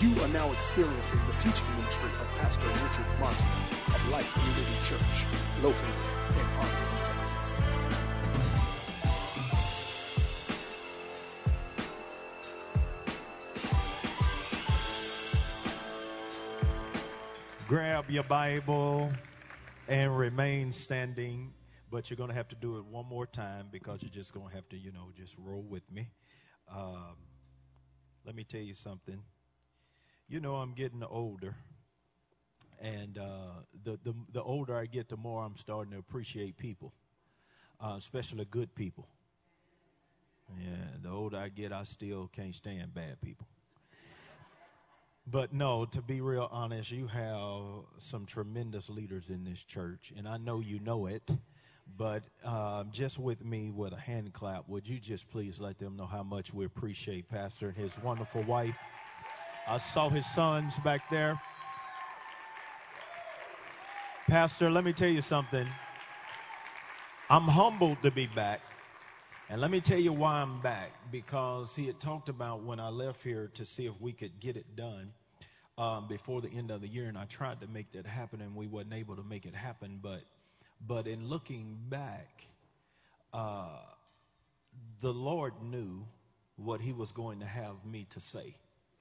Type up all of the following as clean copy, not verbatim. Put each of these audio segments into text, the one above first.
You are now experiencing the teaching ministry of Pastor Richard Martin of Life Community Church, located in Arlington, Texas. Grab your Bible and remain standing, but you're going to have to do it one more time because you're just going to have to, just roll with me. Let me tell you something. I'm getting older, and the older I get, the more I'm starting to appreciate people, especially good people. Yeah, the older I get, I still can't stand bad people. But no, to be real honest, you have some tremendous leaders in this church, and I know you know it, but just with me with a hand clap, would you just please let them know how much we appreciate Pastor and his wonderful wife. I saw his sons back there. Pastor, let me tell you something. I'm humbled to be back. And let me tell you why I'm back. Because he had talked about when I left here to see if we could get it done before the end of the year. And I tried to make that happen, and we wasn't able to make it happen. But in looking back, the Lord knew what he was going to have me to say.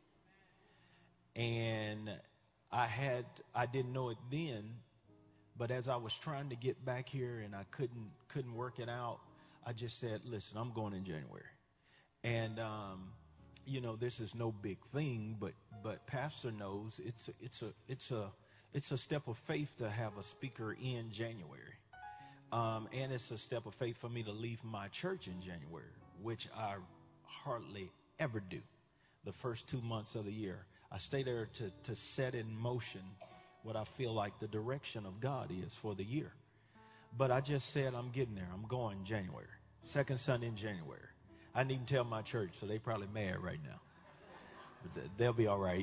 And I didn't know it then, but as I was trying to get back here and I couldn't work it out, I just said, listen, I'm going in January. And, this is no big thing, but Pastor knows it's a step of faith to have a speaker in January. And it's a step of faith for me to leave my church in January, which I hardly ever do the first 2 months of the year. I stay there to set in motion what I feel like the direction of God is for the year. But I just said I'm getting there. I'm going January. Second Sunday in January. I didn't even tell my church, so they probably mad right now. But they'll be all right.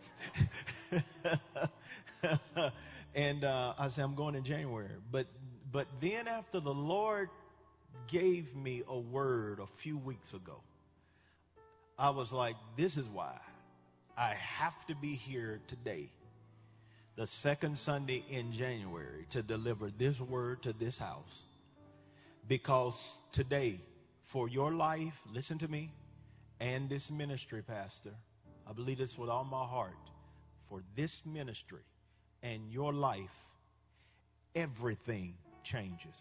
And I said I'm going in January. But then after the Lord gave me a word a few weeks ago, I was like, this is why I have to be here today, the second Sunday in January, to deliver this word to this house. Because today, for your life, listen to me, and this ministry, Pastor, I believe this with all my heart, for this ministry and your life, everything changes.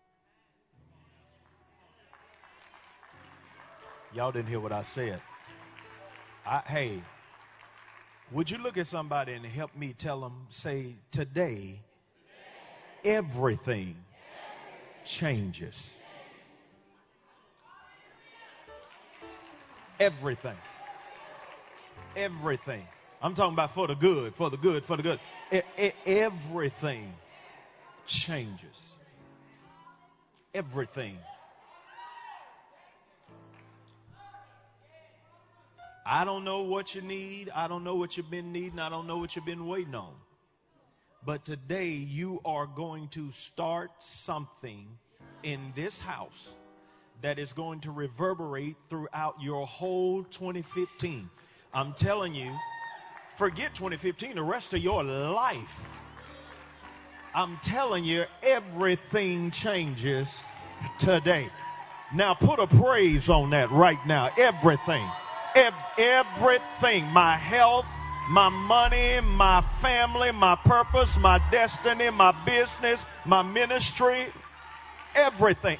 Y'all didn't hear what I said. Hey, would you look at somebody and help me tell them, say, today, everything changes. Everything. Everything. I'm talking about for the good, for the good, for the good. Everything changes. Everything. I don't know what you need. I don't know what you've been needing. I don't know what you've been waiting on. But today you are going to start something in this house that is going to reverberate throughout your whole 2015. I'm telling you, forget 2015, the rest of your life. I'm telling you, everything changes today. Now put a praise on that right now. Everything. Everything, my health, my money, my family, my purpose, my destiny, my business, my ministry, everything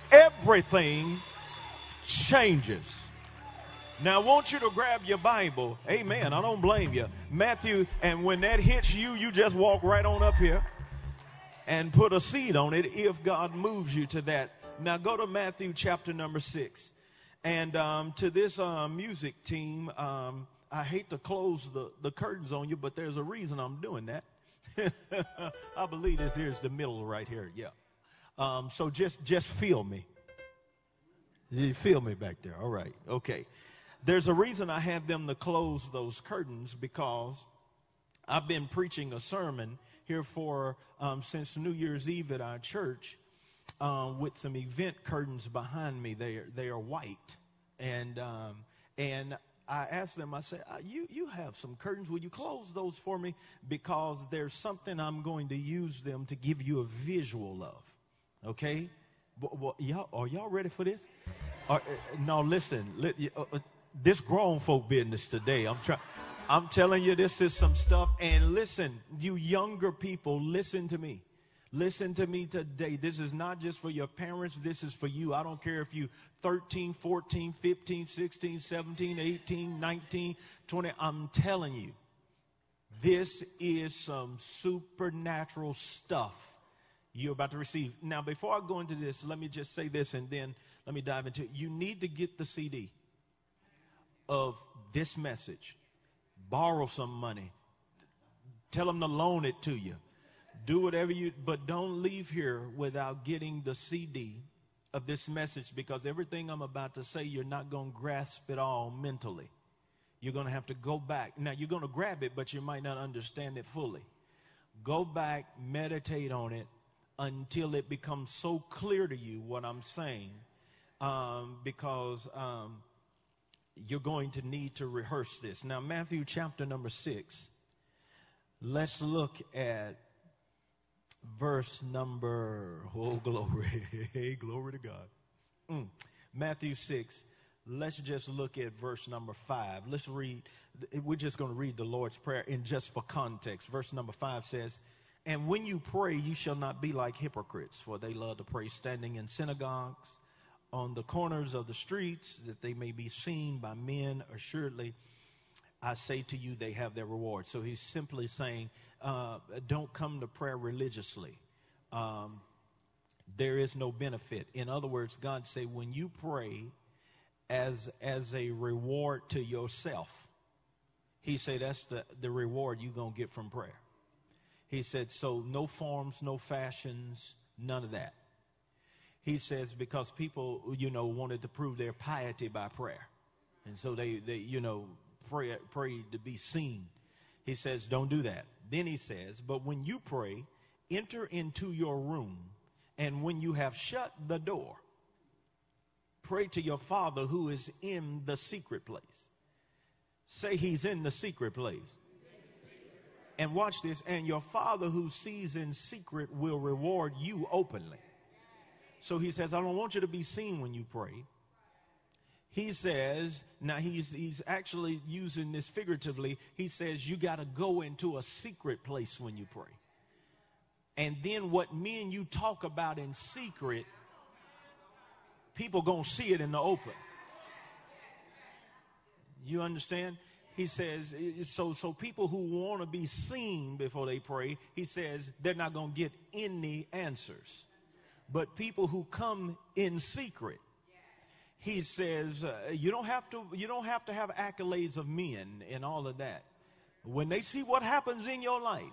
changes. Now I want you to grab your Bible. Amen. I don't blame you. Matthew, and when that hits you, you just walk right on up here and put a seed on it if God moves you to that. Now go to Matthew chapter number 6. And to this music team, I hate to close the curtains on you, but there's a reason I'm doing that. I believe this here is the middle right here. Yeah. So just feel me. You feel me back there? All right. Okay. There's a reason I have them to close those curtains, because I've been preaching a sermon here for since New Year's Eve at our church. With some event curtains behind me. They are white, and I asked them, I said, you have some curtains. Will you close those for me? Because there's something I'm going to use them to give you a visual of. Okay? Are y'all ready for this? No, listen. This grown folk business today. I'm telling you, this is some stuff. And listen, you younger people, listen to me. Listen to me today. This is not just for your parents. This is for you. I don't care if you 13, 14, 15, 16, 17, 18, 19, 20. I'm telling you, this is some supernatural stuff you're about to receive. Now, before I go into this, let me just say this and then let me dive into it. You need to get the CD of this message. Borrow some money. Tell them to loan it to you. Do whatever but don't leave here without getting the CD of this message, because everything I'm about to say, you're not going to grasp it all mentally. You're going to have to go back. Now, you're going to grab it, but you might not understand it fully. Go back, meditate on it until it becomes so clear to you what I'm saying, because you're going to need to rehearse this. Now, Matthew chapter number 6. Let's look at verse number, glory, glory to God. Matthew 6, let's just look at verse number 5. Let's read, we're just going to read the Lord's Prayer in just for context. Verse number 5 says, "And when you pray, you shall not be like hypocrites, for they love to pray standing in synagogues on the corners of the streets, that they may be seen by men. Assuredly, I say to you, they have their reward." So he's simply saying, don't come to prayer religiously. There is no benefit. In other words, God say, when you pray as a reward to yourself, he said that's the reward you're going to get from prayer. He said, so no forms, no fashions, none of that. He says, because people, wanted to prove their piety by prayer. And so they pray to be seen. He says, don't do that. Then he says, but when you pray, enter into your room, and when you have shut the door, pray to your Father who is in the secret place. Say he's in the secret place. And watch this, and your Father who sees in secret will reward you openly. So he says, I don't want you to be seen when you pray. He says, now he's actually using this figuratively. He says you got to go into a secret place when you pray. And then what me and you talk about in secret, people going to see it in the open. You understand? He says, so people who want to be seen before they pray, he says they're not going to get any answers. But people who come in secret, he says, you don't have to have accolades of men and all of that. When they see what happens in your life,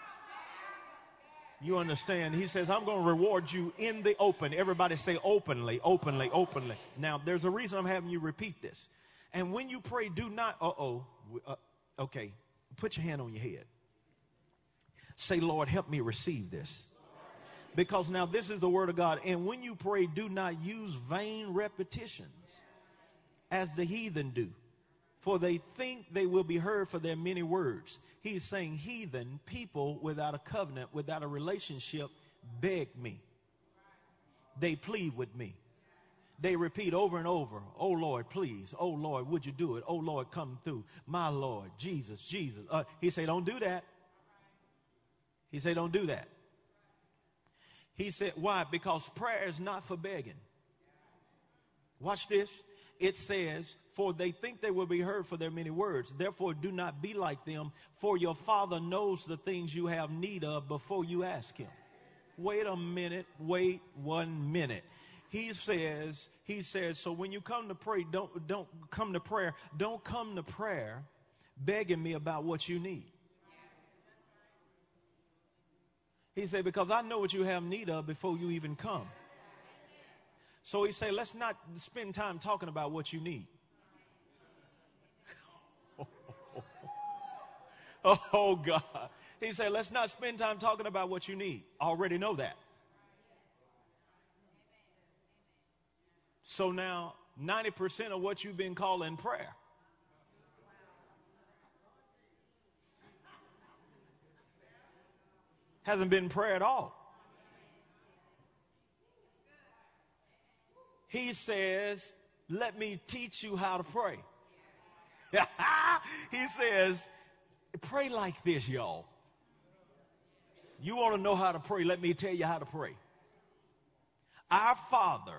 you understand? He says, I'm going to reward you in the open. Everybody say openly, openly, openly. Now, there's a reason I'm having you repeat this. And when you pray, do not, okay, put your hand on your head. Say, Lord, help me receive this. Because now this is the word of God. And when you pray, do not use vain repetitions as the heathen do, for they think they will be heard for their many words. He's saying heathen, people without a covenant, without a relationship, beg me. They plead with me. They repeat over and over, oh, Lord, please. Oh, Lord, would you do it? Oh, Lord, come through. My Lord, Jesus, Jesus. He said, don't do that. He said, don't do that. He said, why? Because prayer is not for begging. Watch this. It says, for they think they will be heard for their many words. Therefore, do not be like them, for your Father knows the things you have need of before you ask him. Wait a minute. Wait 1 minute. He says, so when you come to pray, don't come to prayer. Don't come to prayer begging me about what you need. He said, because I know what you have need of before you even come. So he said, let's not spend time talking about what you need. Oh, God. He said, let's not spend time talking about what you need. I already know that. So now 90% of what you've been calling prayer Hasn't been prayer at all. He says, let me teach you how to pray. He says, pray like this, y'all. You want to know how to pray? Let me tell you how to pray. Our Father,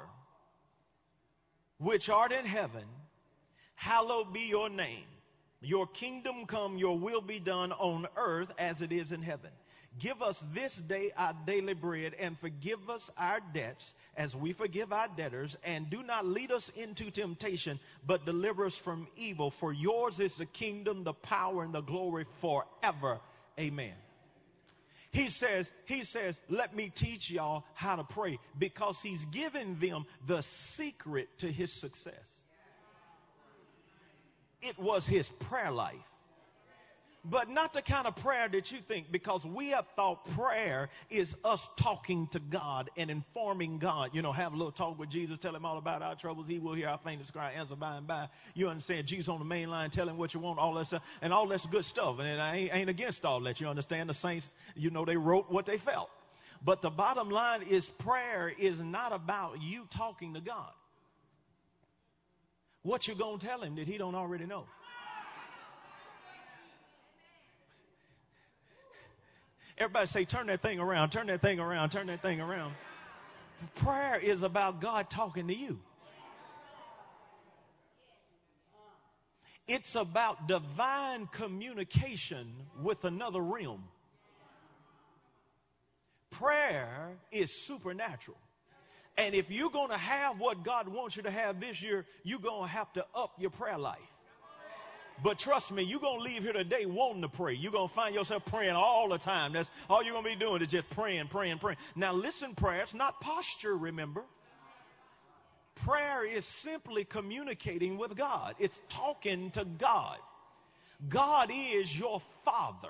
which art in heaven, hallowed be your name. Your kingdom come, your will be done on earth as it is in heaven. Give us this day our daily bread, and forgive us our debts as we forgive our debtors. And do not lead us into temptation, but deliver us from evil. For yours is the kingdom, the power, and the glory forever. Amen. He says, let me teach y'all how to pray, because he's given them the secret to his success. It was his prayer life. But not the kind of prayer that you think, because we have thought prayer is us talking to God and informing God. You know, have a little talk with Jesus, tell him all about our troubles. He will hear our faintest cry, answer by and by. You understand? Jesus on the main line, tell him what you want, all that stuff. And all that's good stuff. And I ain't against all that. You understand? The saints, you know, they wrote what they felt. But the bottom line is prayer is not about you talking to God. What you gonna tell him that he don't already know? Everybody say, turn that thing around, turn that thing around, turn that thing around. Prayer is about God talking to you. It's about divine communication with another realm. Prayer is supernatural. And if you're going to have what God wants you to have this year, you're going to have to up your prayer life. But trust me, you're going to leave here today wanting to pray. You're going to find yourself praying all the time. That's all you're going to be doing is just praying, praying, praying. Now listen, prayer, it's not posture, remember. Prayer is simply communicating with God. It's talking to God. God is your Father.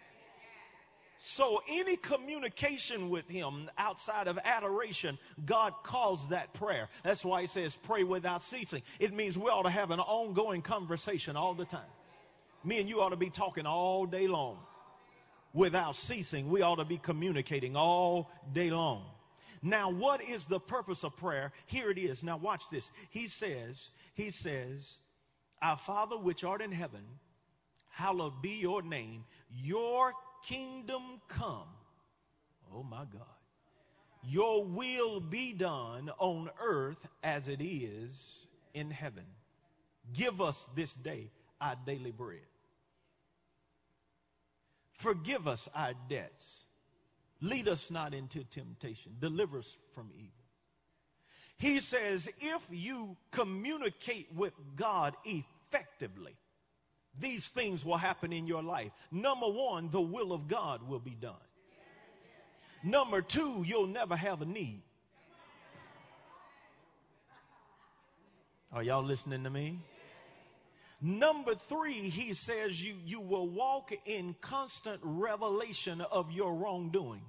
So any communication with him outside of adoration, God calls that prayer. That's why he says pray without ceasing. It means we ought to have an ongoing conversation all the time. Me and you ought to be talking all day long. Without ceasing, we ought to be communicating all day long. Now, what is the purpose of prayer? Here it is. Now watch this. He says, our Father which art in heaven, hallowed be your name. Your kingdom come. Oh my God. Your will be done on earth as it is in heaven. Give us this day our daily bread. Forgive us our debts. Lead us not into temptation. Deliver us from evil. He says, if you communicate with God effectively, these things will happen in your life. Number one, the will of God will be done. Number two, you'll never have a need. Are y'all listening to me? Number three, he says you will walk in constant revelation of your wrongdoings.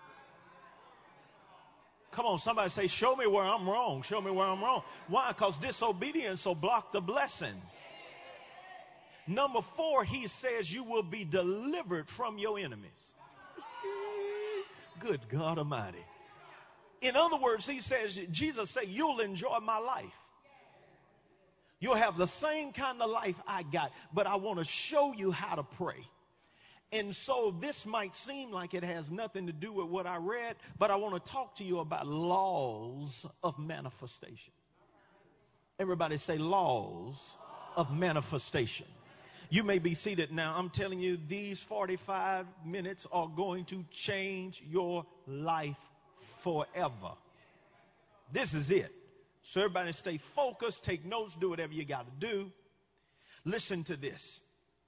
Come on, somebody say, show me where I'm wrong. Show me where I'm wrong. Why? Because disobedience will block the blessing. Number four, he says you will be delivered from your enemies. Good God Almighty. In other words, he says, Jesus said, you'll enjoy my life. You'll have the same kind of life I got, but I want to show you how to pray. And so this might seem like it has nothing to do with what I read, but I want to talk to you about laws of manifestation. Everybody say laws of manifestation. You may be seated now. I'm telling you, these 45 minutes are going to change your life forever. This is it. So everybody stay focused, take notes, do whatever you got to do. Listen to this.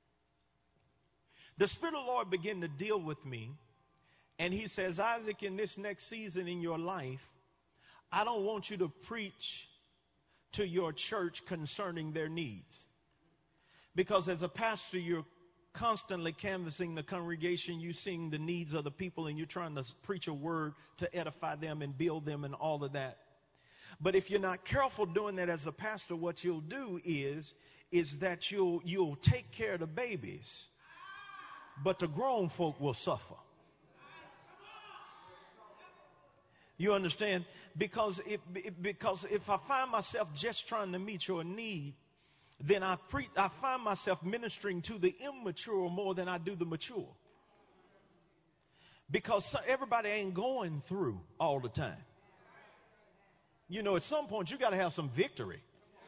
The Spirit of the Lord began to deal with me, and he says, Isaac, in this next season in your life, I don't want you to preach to your church concerning their needs. Because as a pastor, you're constantly canvassing the congregation, you're seeing the needs of the people, and you're trying to preach a word to edify them and build them and all of that. But if you're not careful doing that as a pastor, what you'll do is that you'll take care of the babies, but the grown folk will suffer. You understand? Because if I find myself just trying to meet your need, then I find myself ministering to the immature more than I do the mature. Because everybody ain't going through all the time. You know, at some point you got to have some victory.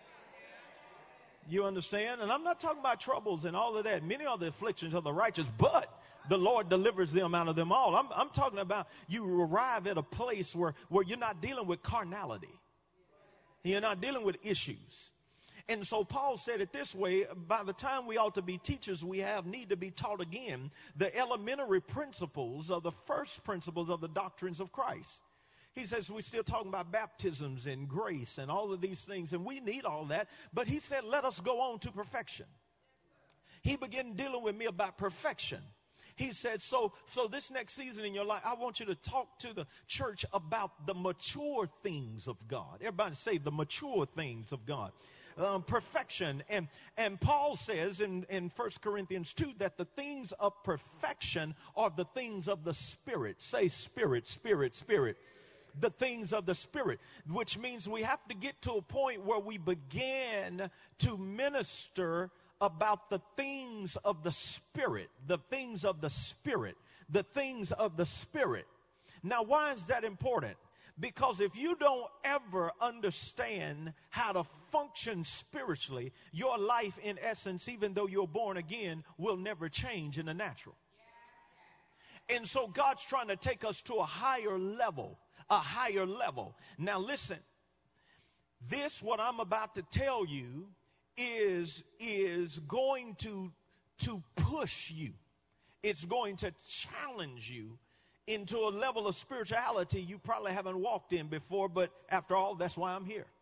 You understand? And I'm not talking about troubles and all of that. Many are the afflictions of the righteous, but the Lord delivers them out of them all. I'm talking about you arrive at a place where you're not dealing with carnality. You're not dealing with issues. And so Paul said it this way: by the time we ought to be teachers, we need to be taught again the elementary principles of the first principles of the doctrines of Christ. He says we're still talking about baptisms and grace and all of these things, and we need all that. But he said, let us go on to perfection. He began dealing with me about perfection. He said, so this next season in your life, I want you to talk to the church about the mature things of God. Everybody say the mature things of God. Perfection. And Paul says in 1 Corinthians 2 that the things of perfection are the things of the Spirit. Say spirit, spirit, spirit. The things of the Spirit, which means we have to get to a point where we begin to minister about the things of the Spirit, the things of the Spirit, the things of the Spirit. Now, why is that important? Because if you don't ever understand how to function spiritually, your life, in essence, even though you're born again, will never change in the natural. And so God's trying to take us to a higher level. A higher level. Now listen, what I'm about to tell you is going to push you. It's going to challenge you into a level of spirituality you probably haven't walked in before, but after all, that's why I'm here.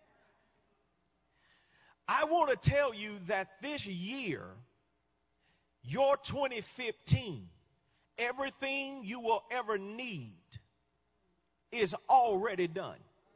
I want to tell you that this year, your 2015, everything you will ever need is already done.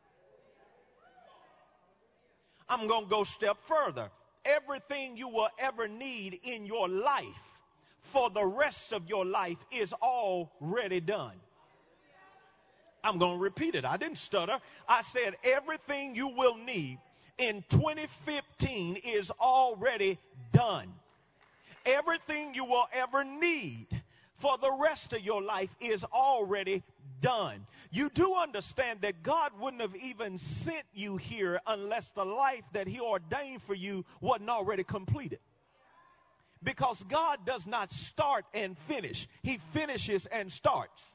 I'm going to go a step further. Everything you will ever need in your life for the rest of your life is already done. I'm going to repeat it. I didn't stutter. I said everything you will need in 2015 is already done. Everything you will ever need for the rest of your life is already done. You do understand that God wouldn't have even sent you here unless the life that he ordained for you wasn't already completed. Because God does not start and finish. He finishes and starts.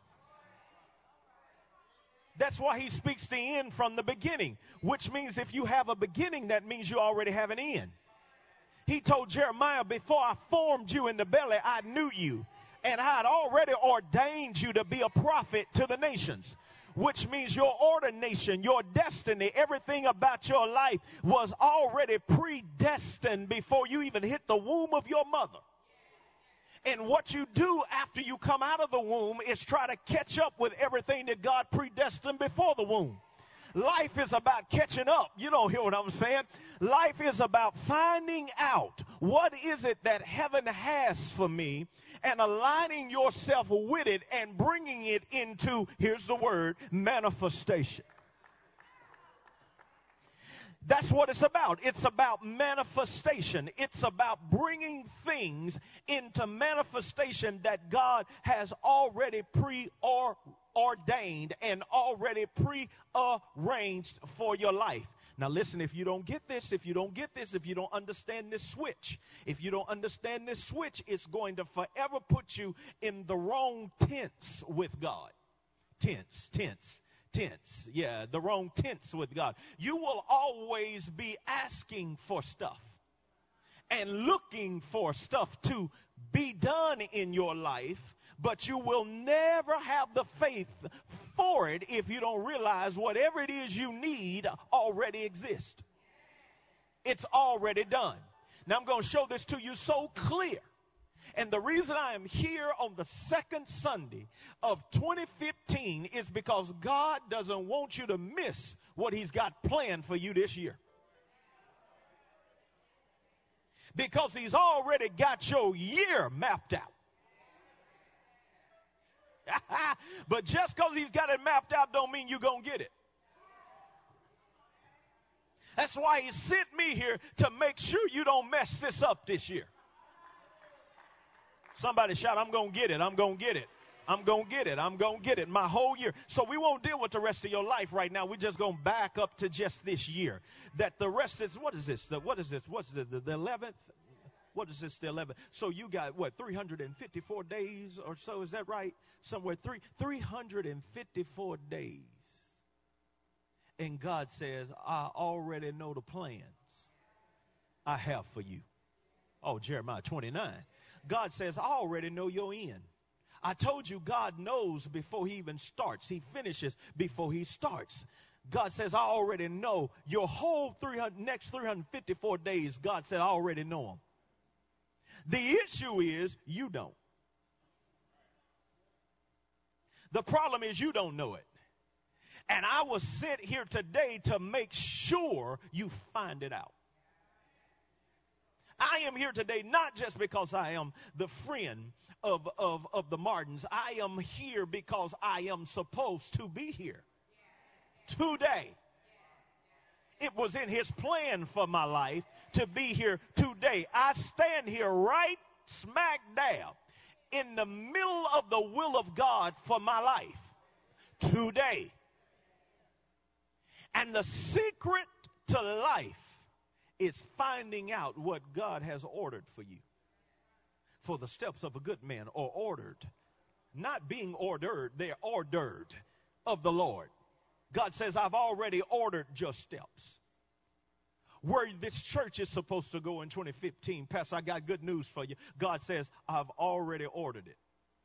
That's why he speaks the end from the beginning, which means if you have a beginning, that means you already have an end. He told Jeremiah, before I formed you in the belly, I knew you. And I had already ordained you to be a prophet to the nations, which means your ordination, your destiny, everything about your life was already predestined before you even hit the womb of your mother. And what you do after you come out of the womb is try to catch up with everything that God predestined before the womb. Life is about catching up. You don't hear what I'm saying? Life is about finding out what is it that heaven has for me and aligning yourself with it and bringing it into, here's the word, manifestation. That's what it's about. It's about manifestation. It's about bringing things into manifestation that God has already preordained and already prearranged for your life. Now listen, if you don't get this, if you don't understand this switch, it's going to forever put you in the wrong tense with God. Tense. Yeah, the wrong tense with God. You will always be asking for stuff and looking for stuff to be done in your life, but you will never have the faith for it if you don't realize whatever it is you need already exists. It's already done. Now I'm going to show this to you so clear. And the reason I am here on the second Sunday of 2015 is because God doesn't want you to miss what he's got planned for you this year. Because he's already got your year mapped out. But just because he's got it mapped out don't mean you're going to get it. That's why he sent me here, to make sure you don't mess this up this year. Somebody shout, I'm going to get it. I'm going to get it. I'm going to get it. I'm going to get it my whole year. So we won't deal with the rest of your life right now. We're just going to back up to just this year. That the rest is, what is this? What is this? What's the 11th? What is this, the 11th? So you got, 354 days or so? Is that right? Somewhere 354 days. And God says, I already know the plans I have for you. Oh, Jeremiah 29. God says, I already know your end. I told you God knows before he even starts. He finishes before he starts. God says, I already know your whole next 354 days. God said, I already know them. The issue is you don't. The problem is you don't know it. And I was sent here today to make sure you find it out. I am here today not just because I am the friend of the Martins. I am here because I am supposed to be here today. It was in his plan for my life to be here today. I stand here right smack dab in the middle of the will of God for my life today. And the secret to life is finding out what God has ordered for you. For the steps of a good man are ordered. Not being ordered, they're ordered of the Lord. God says, I've already ordered your steps. Where this church is supposed to go in 2015, Pastor, I got good news for you. God says, I've already ordered it.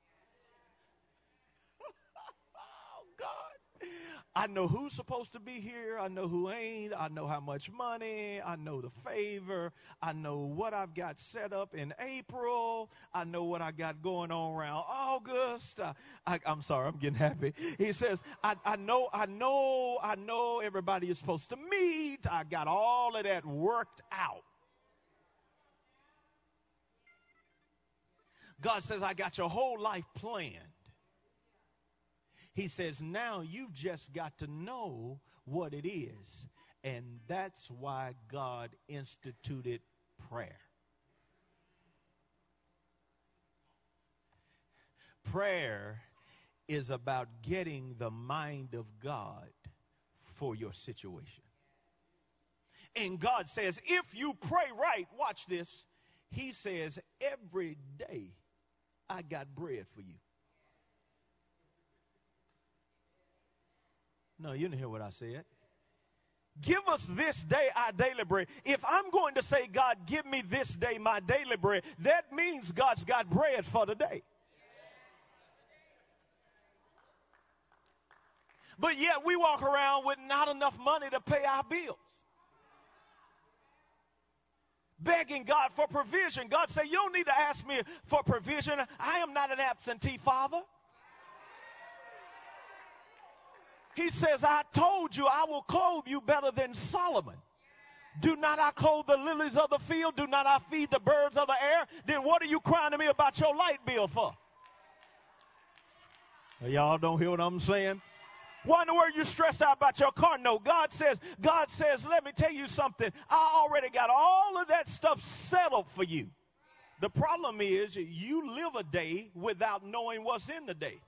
I know who's supposed to be here. I know who ain't. I know how much money. I know the favor. I know what I've got set up in April. I know what I got going on around August. I'm sorry, I'm getting happy. He says, I know everybody is supposed to meet. I got all of that worked out. God says, I got your whole life planned. He says, now you've just got to know what it is. And that's why God instituted prayer. Prayer is about getting the mind of God for your situation. And God says, if you pray right, watch this. He says, every day I got bread for you. No, you didn't hear what I said. Give us this day our daily bread. If I'm going to say, God, give me this day my daily bread, that means God's got bread for the day. But yet we walk around with not enough money to pay our bills. Begging God for provision. God said, you don't need to ask me for provision. I am not an absentee father. He says, I told you I will clothe you better than Solomon. Do not I clothe the lilies of the field? Do not I feed the birds of the air? Then what are you crying to me about your light bill for? Y'all don't hear what I'm saying? Why in the world you stressed out about your car? No, God says, let me tell you something. I already got all of that stuff settled for you. The problem is you live a day without knowing what's in the day.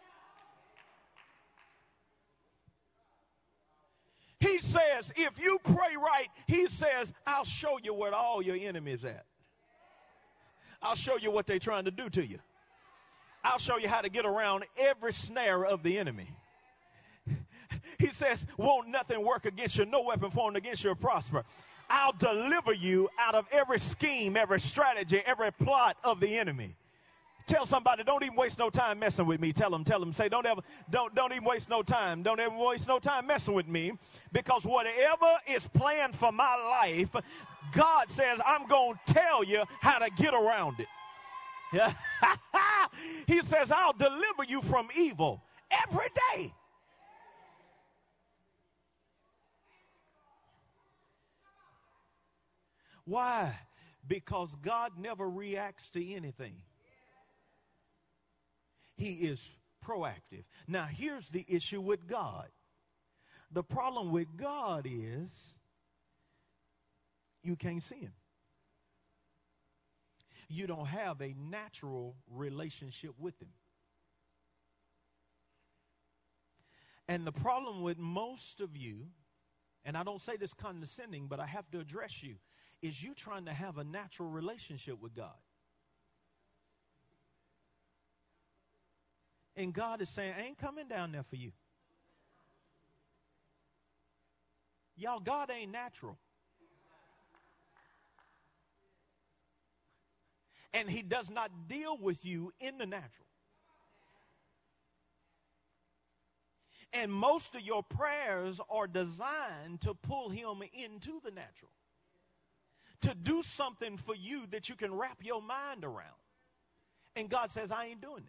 He says, if you pray right, he says, I'll show you where all your enemies at. I'll show you what they're trying to do to you. I'll show you how to get around every snare of the enemy. He says, won't nothing work against you, no weapon formed against you will prosper. I'll deliver you out of every scheme, every strategy, every plot of the enemy. Tell somebody, don't even waste no time messing with me. Tell them, say, don't even waste no time. Don't ever waste no time messing with me. Because whatever is planned for my life, God says, I'm going to tell you how to get around it. He says, I'll deliver you from evil every day. Why? Because God never reacts to anything. He is proactive. Now, here's the issue with God. The problem with God is you can't see him. You don't have a natural relationship with him. And the problem with most of you, and I don't say this condescending, but I have to address you, is you trying to have a natural relationship with God. And God is saying, I ain't coming down there for you. Y'all, God ain't natural. And he does not deal with you in the natural. And most of your prayers are designed to pull him into the natural. To do something for you that you can wrap your mind around. And God says, I ain't doing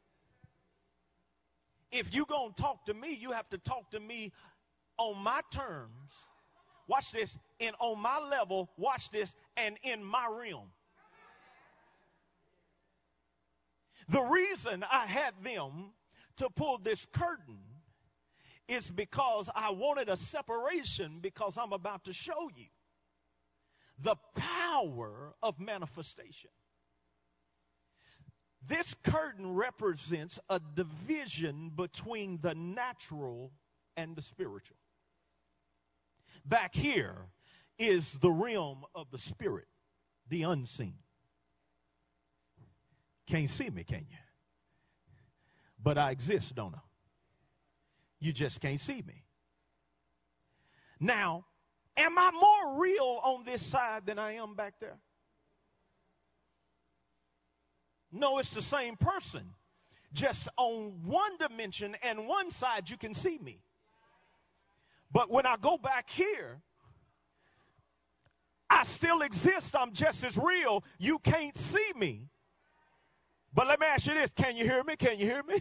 it. If you're going to talk to me, you have to talk to me on my terms. Watch this. And on my level, watch this, and in my realm. The reason I had them to pull this curtain is because I wanted a separation, because I'm about to show you the power of manifestation. This curtain represents a division between the natural and the spiritual. Back here is the realm of the spirit, the unseen. Can't see me, can you? But I exist, don't I? You just can't see me. Now, am I more real on this side than I am back there? No, it's the same person. Just on one dimension and one side you can see me. But when I go back here, I still exist. I'm just as real. You can't see me. But let me ask you this. Can you hear me? Can you hear me?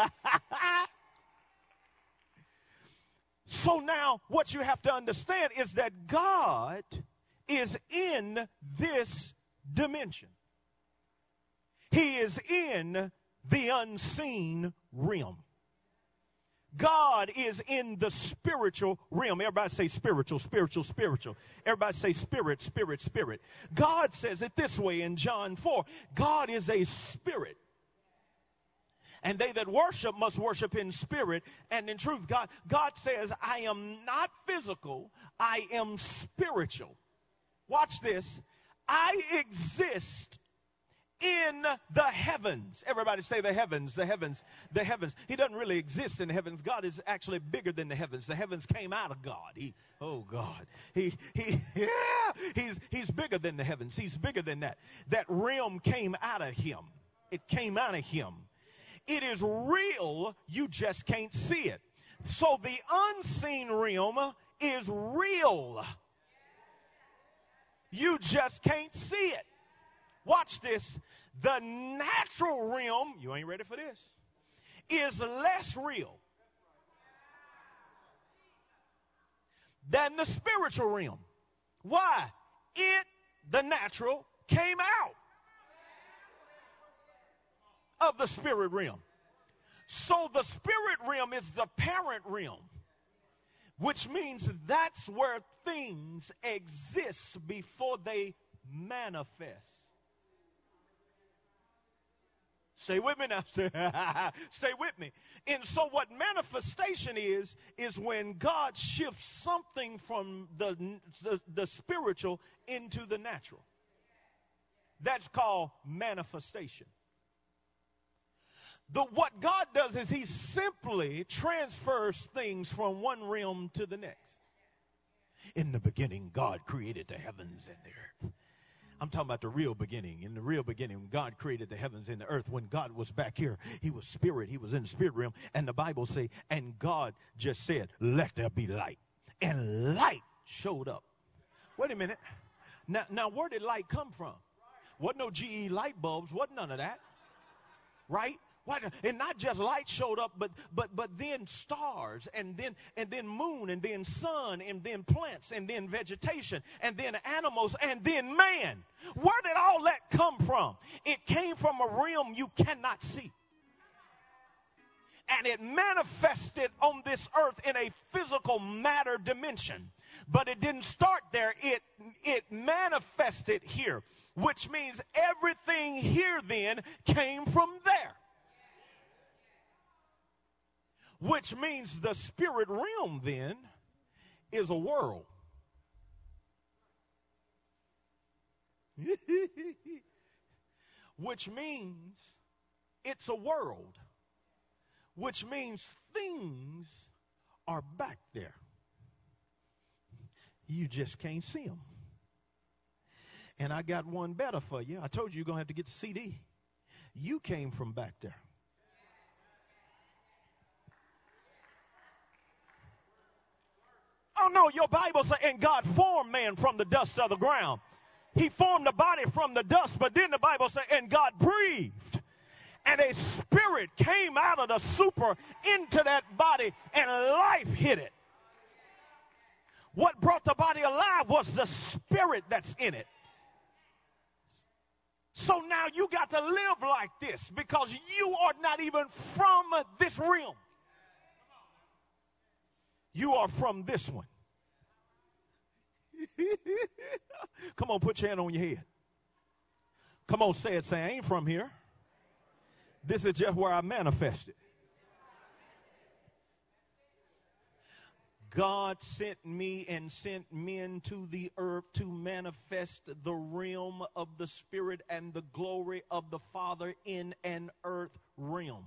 So now what you have to understand is that God is in this dimension. He is in the unseen realm. God is in the spiritual realm. Everybody say spiritual, spiritual, spiritual. Everybody say spirit, spirit, spirit. God says it this way in John 4. God is a spirit. And they that worship must worship in spirit and in truth. God says, I am not physical. I am spiritual. Watch this. I exist in the heavens. Everybody say the heavens, the heavens, the heavens. He doesn't really exist in the heavens. God is actually bigger than the heavens. The heavens came out of God. He's bigger than the heavens. He's bigger than that. That realm came out of him. It came out of him. It is real. You just can't see it. So the unseen realm is real. You just can't see it. Watch this. The natural realm, you ain't ready for this, is less real than the spiritual realm. Why? The natural, came out of the spirit realm. So the spirit realm is the parent realm, which means that's where things exist before they manifest. Stay with me now. Stay with me. And so what manifestation is when God shifts something from the spiritual into the natural. That's called manifestation. What God does is he simply transfers things from one realm to the next. In the beginning, God created the heavens and the earth. I'm talking about the real beginning. In the real beginning, God created the heavens and the earth. When God was back here, he was spirit. He was in the spirit realm. And the Bible say, and God just said, let there be light. And light showed up. Wait a minute. Now where did light come from? Wasn't no GE light bulbs. Wasn't none of that. Right? And not just light showed up, but then stars, and then moon, and then sun, and then plants, and then vegetation, and then animals, and then man. Where did all that come from? It came from a realm you cannot see. and it manifested on this earth in a physical matter dimension. But it didn't start there. It manifested here, which means everything here then came from there. Which means the spirit realm then is a world. Which means it's a world. Which means things are back there. You just can't see them. And I got one better for you. I told you you're going to have to get the CD. You came from back there. Oh, no, your Bible says, and God formed man from the dust of the ground. He formed the body from the dust, but then the Bible says, and God breathed. And a spirit came out of the super into that body, and life hit it. What brought the body alive was the spirit that's in it. So now you got to live like this because you are not even from this realm. You are from this one. Come on, put your hand on your head. Come on, say it. Say, I ain't from here. This is just where I manifested. God sent me and sent men to the earth to manifest the realm of the Spirit and the glory of the Father in an earth realm.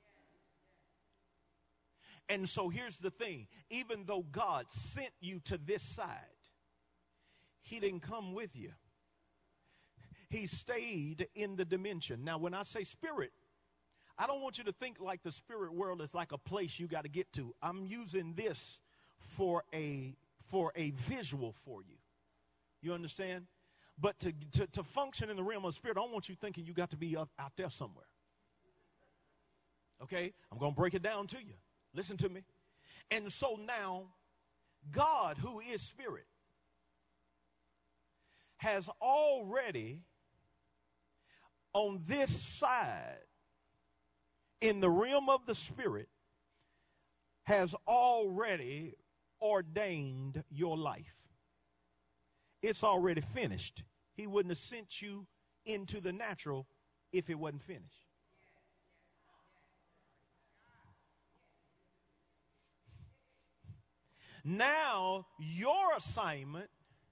And so here's the thing. Even though God sent you to this side, he didn't come with you. He stayed in the dimension. Now, when I say spirit, I don't want you to think like the spirit world is like a place you got to get to. I'm using this for a visual for you. You understand? But to function in the realm of spirit, I don't want you thinking you got to be out there somewhere. Okay? I'm going to break it down to you. Listen to me. And so now, God, who is spirit, has already on this side, in the realm of the spirit, has already ordained your life. It's already finished. He wouldn't have sent you into the natural if it wasn't finished. Now, your assignment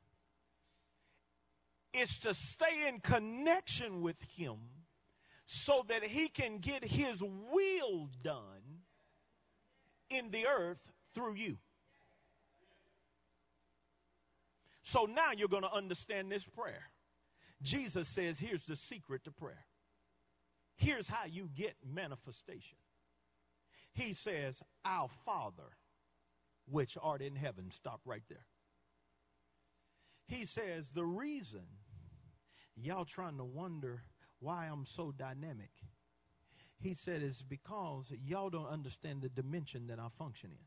is to stay in connection with him so that he can get his will done in the earth through you. So now you're going to understand this prayer. Jesus says, here's the secret to prayer. Here's how you get manifestation. He says, our Father, which art in heaven. Stop right there. He says, the reason y'all trying to wonder why I'm so dynamic, he said, is because y'all don't understand the dimension that I function in.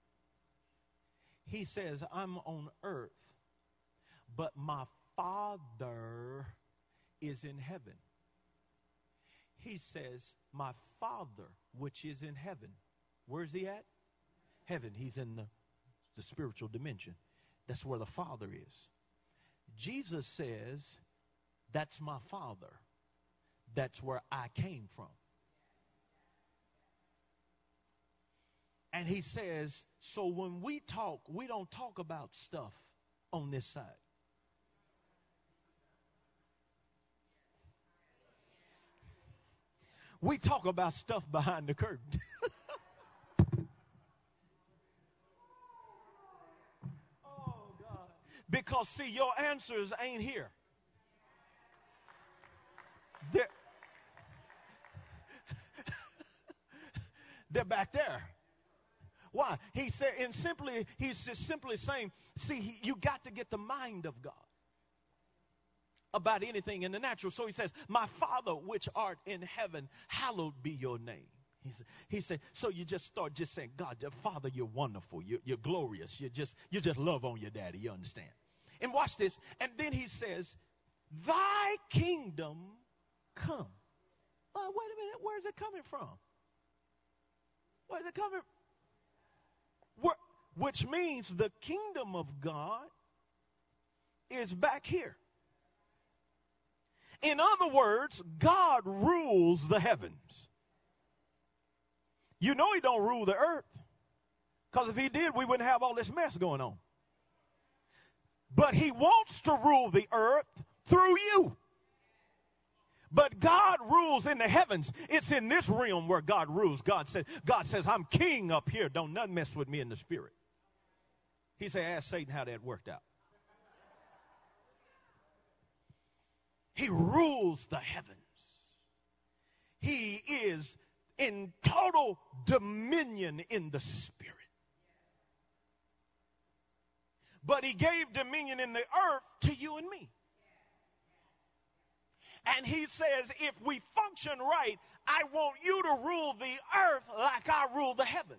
He says, I'm on earth, but my Father is in heaven. He says, my Father, which is in heaven. Where's he at? Heaven. He's in the spiritual dimension. That's where the Father is. Jesus says, that's my Father. That's where I came from. And he says, so when we talk, we don't talk about stuff on this side. We talk about stuff behind the curtain. Oh, God. Because, see, your answers ain't here. They're back there. Why? He said, and simply, he's just simply saying, see, you got to get the mind of God about anything in the natural. So he says, my Father which art in heaven, hallowed be your name. He said, so you just start just saying, God, Father, you're wonderful. You're glorious. You just love on your daddy. You understand? And watch this. And then he says, thy kingdom come. Wait a minute. Where's it coming from? Where is it coming? Which means the kingdom of God is back here. In other words, God rules the heavens. You know he don't rule the earth. Because if he did, we wouldn't have all this mess going on. But he wants to rule the earth through you. But God rules in the heavens. It's in this realm where God rules. God says, I'm king up here. Don't nothing mess with me in the spirit. He said, ask Satan how that worked out. He rules the heavens. He is in total dominion in the spirit. But he gave dominion in the earth to you and me. And he says, if we function right, I want you to rule the earth like I rule the heavens.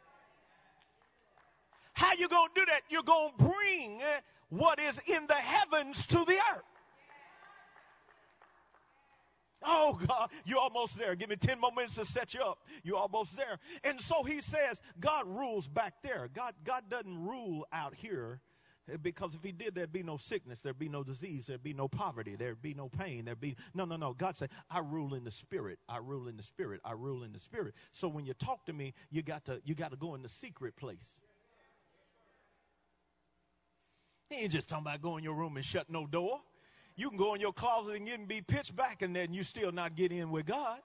How you going to do that? You're going to bring what is in the heavens to the earth. Oh, God, you're almost there. Give me 10 more minutes to set you up. You're almost there. And so he says, God rules back there. God doesn't rule out here, because if he did, there'd be no sickness, there'd be no disease, there'd be no poverty, there'd be no pain, no. God said, I rule in the spirit. I rule in the spirit. I rule in the spirit. So when you talk to me, you got to go in the secret place. He ain't just talking about going in your room and shut no door. You can go in your closet and be pitch black in there and you still not get in with God.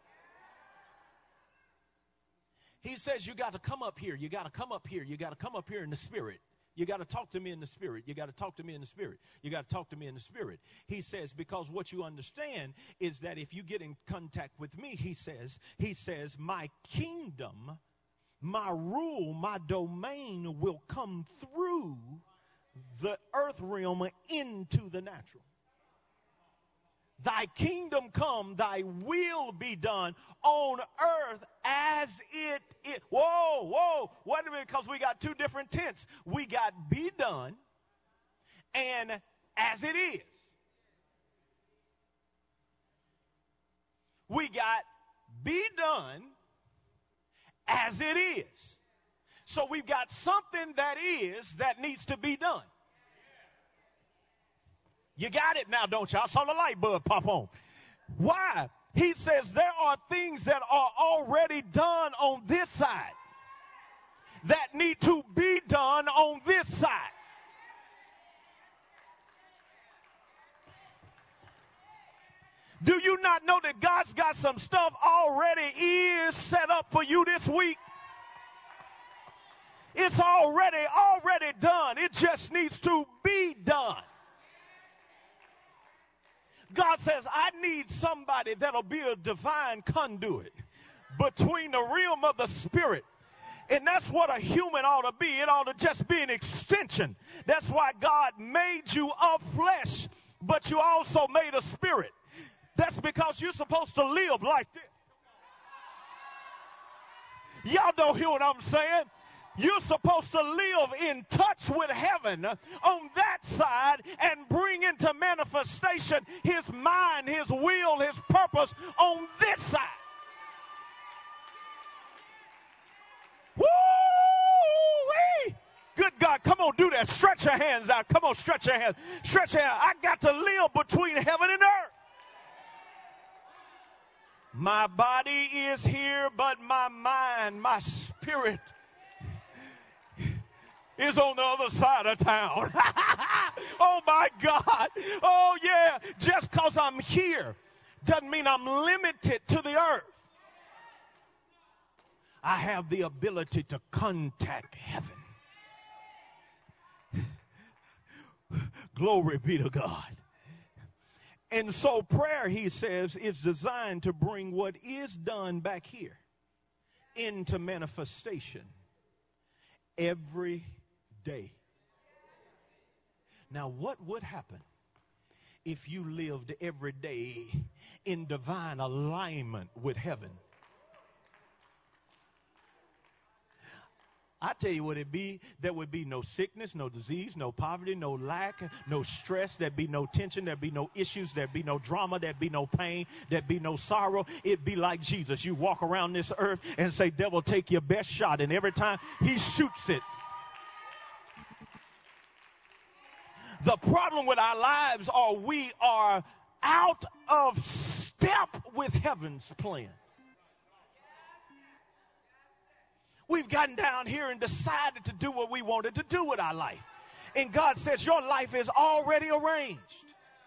He says you got to come up here. You got to come up here. You got to come up here in the spirit. You got to talk to me in the spirit. You got to talk to me in the spirit. You got to talk to me in the spirit. He says, because what you understand is that if you get in contact with me, he says, my kingdom, my rule, my domain will come through the earth realm into the natural. Thy kingdom come, thy will be done on earth as it is. Whoa, wait a minute, because we got two different tenses. We got be done and as it is. We got be done as it is. So we've got something that needs to be done. You got it now, don't you? I saw the light bulb pop on. Why? He says there are things that are already done on this side that need to be done on this side. Do you not know that God's got some stuff already is set up for you this week? It's already done. It just needs to be done. God says, I need somebody that'll be a divine conduit between the realm of the spirit. And that's what a human ought to be. It ought to just be an extension. That's why God made you of flesh, but you also made a spirit. That's because you're supposed to live like this. Y'all don't hear what I'm saying? You're supposed to live in touch with heaven on that side and bring into manifestation his mind, his will, his purpose on this side. Woo-wee! Good God, come on, do that. Stretch your hands out. Come on, stretch your hands. Stretch your hands. I got to live between heaven and earth. My body is here, but my mind, my spirit is on the other side of town. Oh, my God. Oh, yeah. Just because I'm here doesn't mean I'm limited to the earth. I have the ability to contact heaven. Glory be to God. And so prayer, he says, is designed to bring what is done back here into manifestation every day. Now, what would happen if you lived every day in divine alignment with heaven? I tell you what it be, there would be no sickness, no disease, no poverty, no lack, no stress, there'd be no tension, there'd be no issues, there'd be no drama, there'd be no pain, there'd be no sorrow. It'd be like Jesus. You walk around this earth and say, devil, take your best shot. And every time he shoots it. The problem with our lives are we are out of step with heaven's plan. We've gotten down here and decided to do what we wanted to do with our life. And God says your life is already arranged.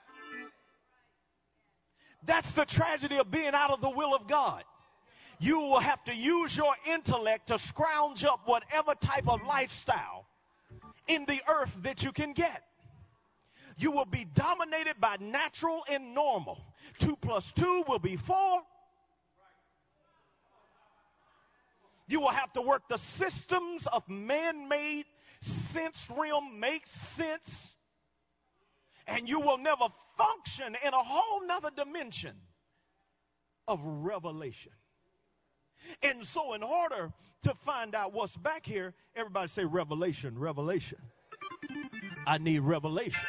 That's the tragedy of being out of the will of God. You will have to use your intellect to scrounge up whatever type of lifestyle in the earth that you can get. You will be dominated by natural and normal. 2 plus 2 will be 4. You will have to work the systems of man-made sense realm, make sense, and you will never function in a whole nother dimension of revelation. And so in order to find out what's back here, everybody say revelation, revelation. I need revelation.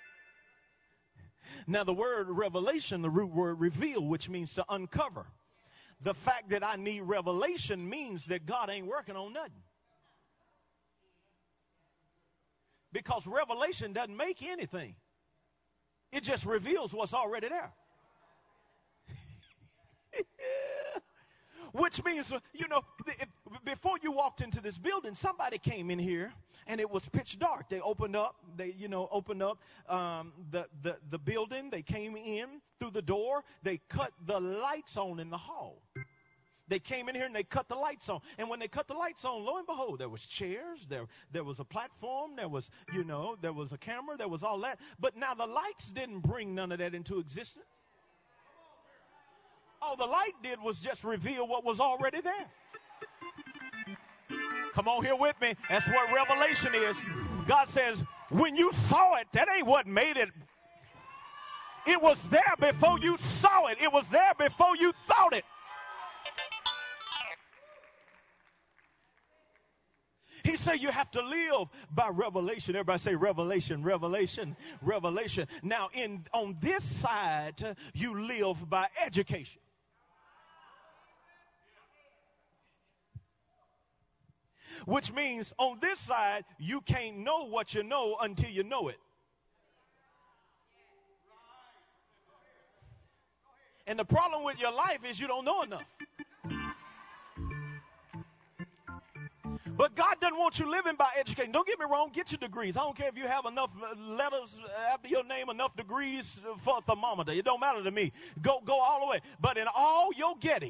Now the word revelation, the root word reveal, which means to uncover. The fact that I need revelation means that God ain't working on nothing. Because revelation doesn't make anything. It just reveals what's already there. Which means, you know, before you walked into this building, somebody came in here and it was pitch dark. They opened up the building. They came in through the door. They cut the lights on in the hall. They came in here and they cut the lights on. And when they cut the lights on, lo and behold, there was chairs, there was a platform, there was a camera, there was all that. But now the lights didn't bring none of that into existence. All the light did was just reveal what was already there. Come on here with me. That's what revelation is. God says, when you saw it, that ain't what made it. It was there before you saw it. It was there before you thought it. He said you have to live by revelation. Everybody say revelation, revelation, revelation. Now, on this side, you live by education. Which means on this side, you can't know what you know until you know it. And the problem with your life is you don't know enough. But God doesn't want you living by education. Don't get me wrong, get your degrees. I don't care if you have enough letters after your name, enough degrees for a thermometer. It don't matter to me. Go all the way. But in all you're getting,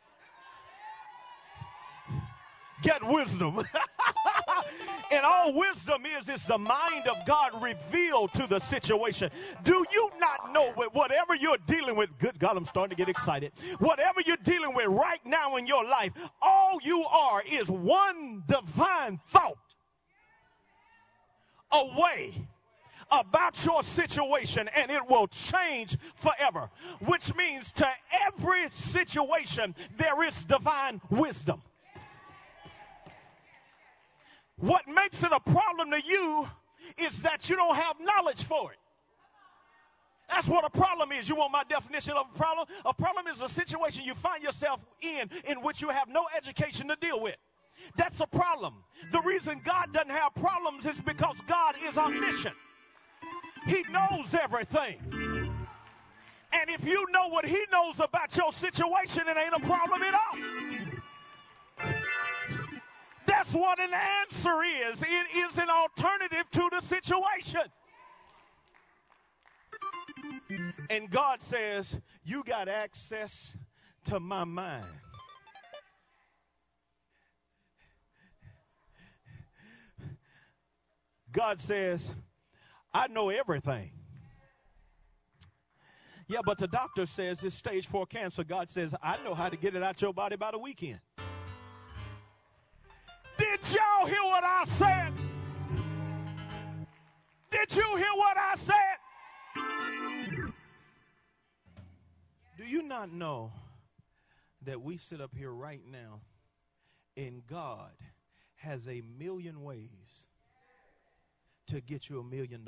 get wisdom. And all wisdom is the mind of God revealed to the situation. Do you not know that whatever you're dealing with, good God, I'm starting to get excited. Whatever you're dealing with right now in your life, all you are is one divine thought away about your situation, and it will change forever. Which means to every situation, there is divine wisdom. What makes it a problem to you is that you don't have knowledge for it. That's what a problem is. You want my definition of a problem? A problem is a situation you find yourself in which you have no education to deal with. That's a problem. The reason God doesn't have problems is because God is omniscient. He knows everything. And if you know what he knows about your situation, it ain't a problem at all. That's what an answer is. It is an alternative to the situation. And God says, you got access to my mind. God says, I know everything. Yeah, but the doctor says it's stage 4 cancer. God says, I know how to get it out your body by the weekend. Did y'all hear what I said? Did you hear what I said? Do you not know that we sit up here right now and God has a million ways to get you $1 million.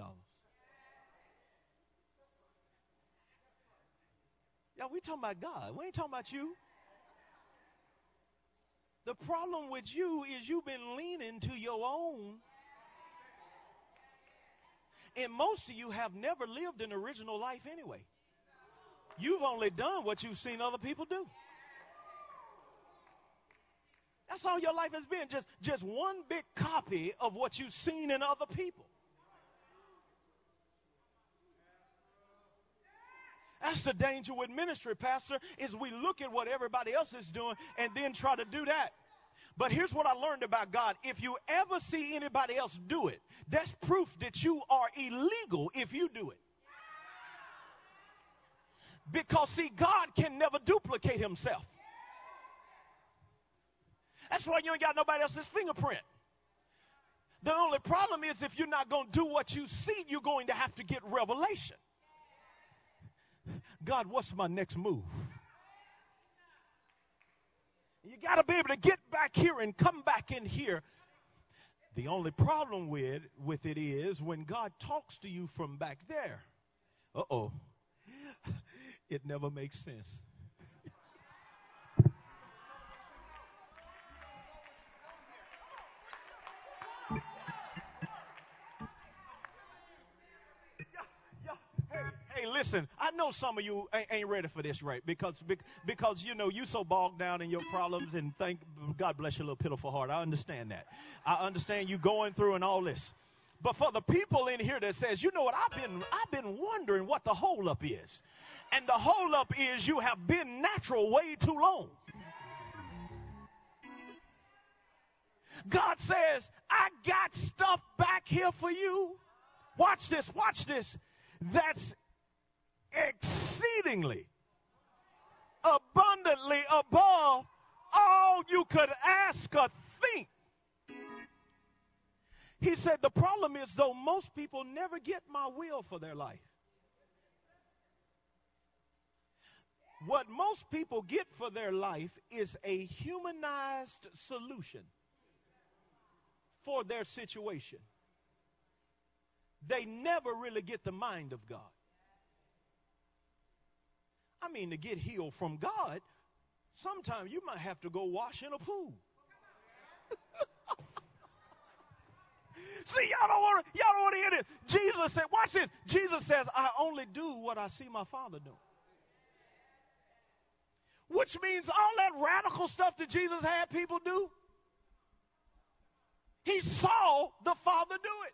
Yeah, we talking about God. We ain't talking about you. The problem with you is you've been leaning to your own. And most of you have never lived an original life anyway. You've only done what you've seen other people do. That's all your life has been, just one big copy of what you've seen in other people. That's the danger with ministry, Pastor, is we look at what everybody else is doing and then try to do that. But here's what I learned about God. If you ever see anybody else do it, that's proof that you are illegal if you do it. Because, see, God can never duplicate himself. That's why you ain't got nobody else's fingerprint. The only problem is if you're not going to do what you see, you're going to have to get revelation. God, what's my next move? You got to be able to get back here and come back in here. The only problem with it is when God talks to you from back there, it never makes sense. Hey, listen, I know some of you ain't ready for this, right? Because you know, you so bogged down in your problems, and God bless your little pitiful heart. I understand that. I understand you going through and all this. But for the people in here that says, you know what, I've been wondering what the holdup is. And the holdup is you have been natural way too long. God says, I got stuff back here for you. Watch this. That's exceedingly, abundantly above all you could ask or think. He said the problem is, though, most people never get my will for their life. What most people get for their life is a humanized solution for their situation. They never really get the mind of God. I mean, to get healed from God, sometimes you might have to go wash in a pool. See, y'all don't want to hear this. Jesus said, watch this. Jesus says, I only do what I see my Father do. Which means all that radical stuff that Jesus had people do, he saw the Father do it.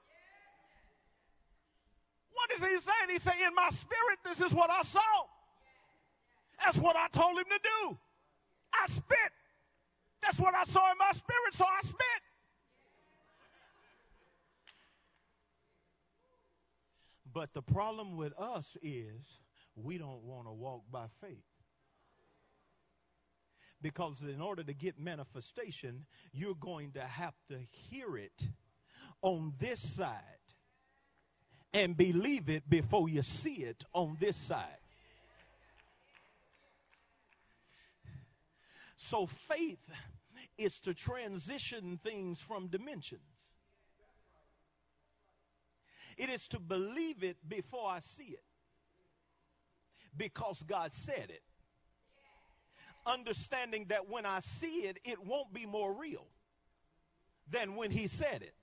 What is he saying? He's saying, in my spirit, this is what I saw. That's what I told him to do. I spit. That's what I saw in my spirit, so I spit. But the problem with us is we don't want to walk by faith. Because in order to get manifestation, you're going to have to hear it on this side and believe it before you see it on this side. So faith is to transition things from dimensions. It is to believe it before I see it. Because God said it. Understanding that when I see it, it won't be more real than when he said it.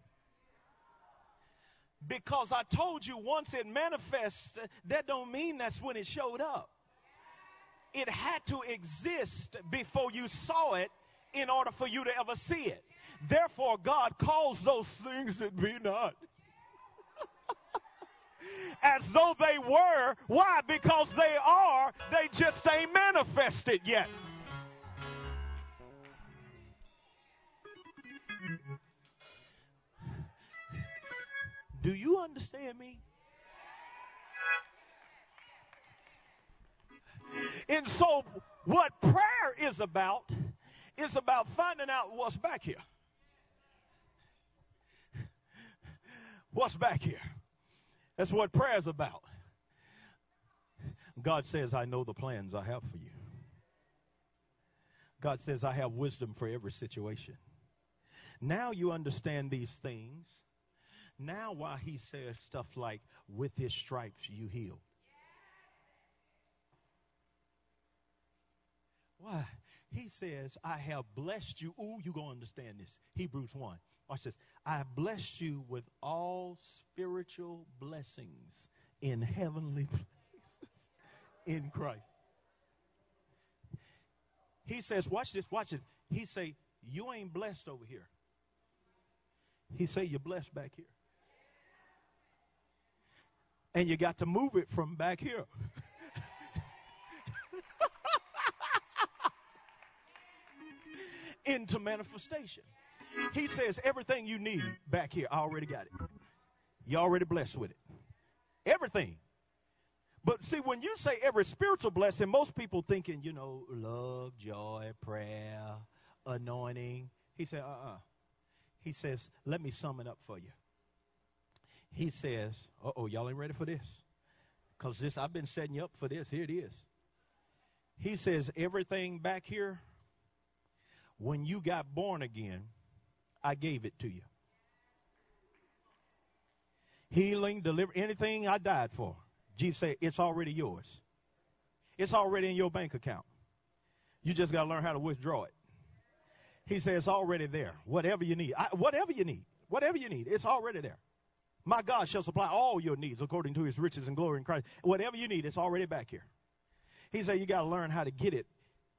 Because I told you once it manifests, that don't mean that's when it showed up. It had to exist before you saw it in order for you to ever see it. Therefore, God calls those things that be not as though they were. Why? Because they are. They just ain't manifested yet. Do you understand me? And so what prayer is about finding out what's back here. What's back here? That's what prayer is about. God says, I know the plans I have for you. God says, I have wisdom for every situation. Now you understand these things. Now why he says stuff like, with his stripes you healed. Why? He says, I have blessed you. Ooh, you're going to understand this. Hebrews 1. Watch this. I have blessed you with all spiritual blessings in heavenly places in Christ. He says, watch this, watch it. He say, you ain't blessed over here. He say, you're blessed back here. And you got to move it from back here. Into manifestation. He says everything you need back here, I already got it. You already blessed with it. Everything. But see, when you say every spiritual blessing, most people thinking, love, joy, prayer, anointing. He said, He says, let me sum it up for you. He says, y'all ain't ready for this. Because I've been setting you up for this. Here it is. He says, everything back here, when you got born again, I gave it to you. Healing, deliverance, anything I died for. Jesus said, it's already yours. It's already in your bank account. You just got to learn how to withdraw it. He says, it's already there. Whatever you need. Whatever you need, it's already there. My God shall supply all your needs according to his riches and glory in Christ. Whatever you need, it's already back here. He said, you got to learn how to get it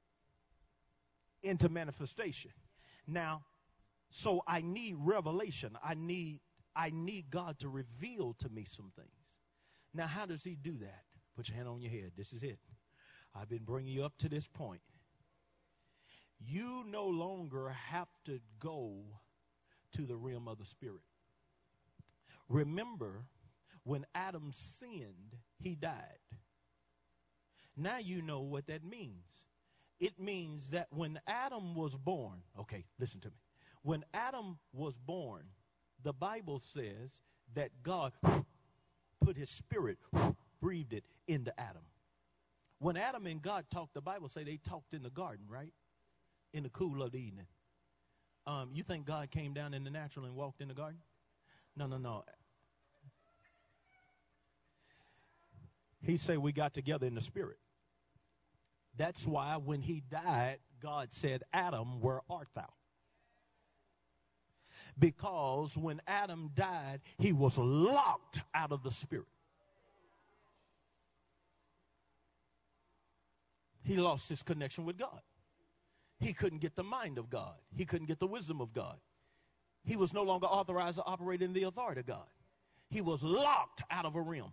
into manifestation. Now, so I need revelation. I need God to reveal to me some things. Now, how does he do that? Put your hand on your head. This is it. I've been bringing you up to this point. You no longer have to go to the realm of the spirit. Remember, when Adam sinned, he died. Now you know what that means. It means that when Adam was born, okay, listen to me. When Adam was born, the Bible says that God put his spirit, breathed it into Adam. When Adam and God talked, the Bible say they talked in the garden, right? In the cool of the evening. You think God came down in the natural and walked in the garden? No. He said we got together in the spirit. That's why when he died, God said, Adam, where art thou? Because when Adam died, he was locked out of the spirit. He lost his connection with God. He couldn't get the mind of God. He couldn't get the wisdom of God. He was no longer authorized to operate in the authority of God. He was locked out of a realm.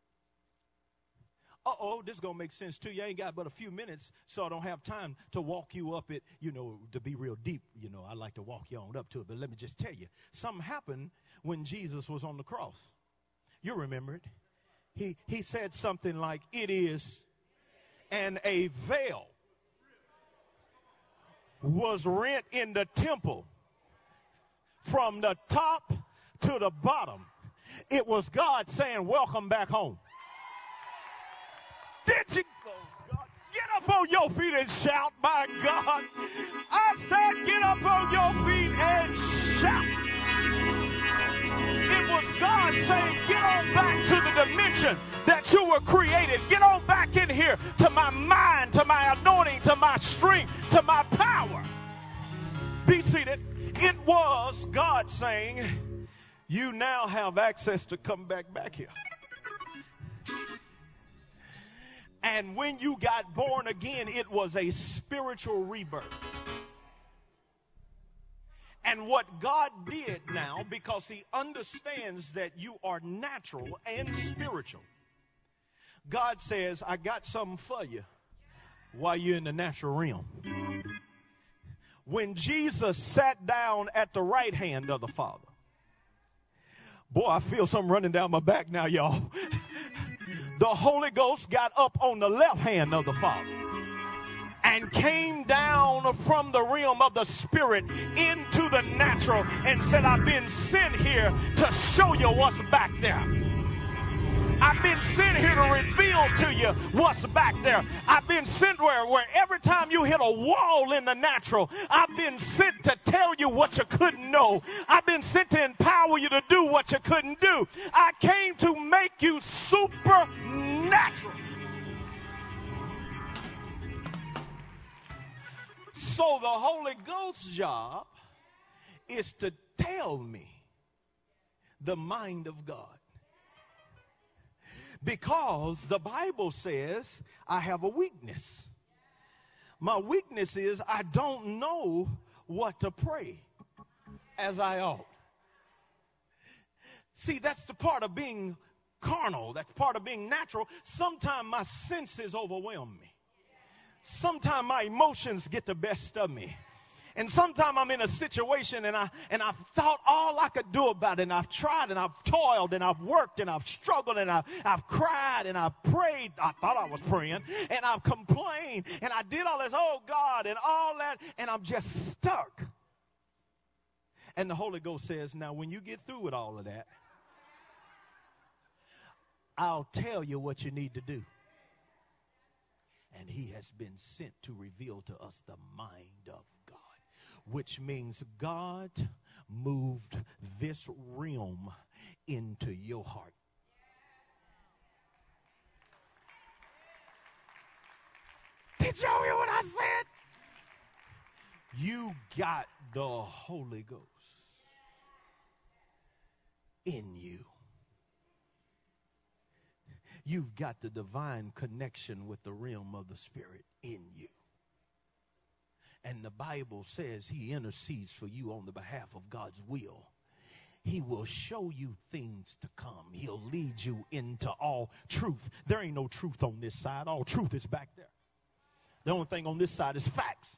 This is going to make sense to you. I ain't got but a few minutes, so I don't have time to walk you up it, to be real deep. I like to walk you on up to it. But let me just tell you, something happened when Jesus was on the cross. You remember it. He said something like, it is, and a veil was rent in the temple from the top to the bottom. It was God saying, welcome back home. Did you go, God? Get up on your feet and shout, my God. I said, get up on your feet and shout. It was God saying, get on back to the dimension that you were created. Get on back in here to my mind, to my anointing, to my strength, to my power. Be seated. It was God saying, you now have access to come back here. And when you got born again, it was a spiritual rebirth. And what God did now, because he understands that you are natural and spiritual, God says, I got something for you while you're in the natural realm. When Jesus sat down at the right hand of the Father, boy, I feel something running down my back now, y'all. The Holy Ghost got up on the left hand of the Father and came down from the realm of the Spirit into the natural and said, I've been sent here to show you what's back there. I've been sent here to reveal to you what's back there. I've been sent where every time you hit a wall in the natural, I've been sent to tell you what you couldn't know. I've been sent to empower you to do what you couldn't do. I came to make you supernatural. So the Holy Ghost's job is to tell me the mind of God. Because the Bible says I have a weakness. My weakness is I don't know what to pray as I ought. See, that's the part of being carnal. That's part of being natural. Sometimes my senses overwhelm me. Sometimes my emotions get the best of me. And sometimes I'm in a situation and I've thought all I could do about it, and I've tried and I've toiled and I've worked and I've struggled and I've cried and I've prayed. I thought I was praying, and I've complained and I did all this, oh God, and all that, and I'm just stuck. And the Holy Ghost says, now when you get through with all of that, I'll tell you what you need to do. And he has been sent to reveal to us the mind of God. Which means God moved this realm into your heart. Did y'all hear what I said? You got the Holy Ghost in you. You've got the divine connection with the realm of the Spirit in you. And the Bible says he intercedes for you on the behalf of God's will. He will show you things to come. He'll lead you into all truth. There ain't no truth on this side. All truth is back there. The only thing on this side is facts.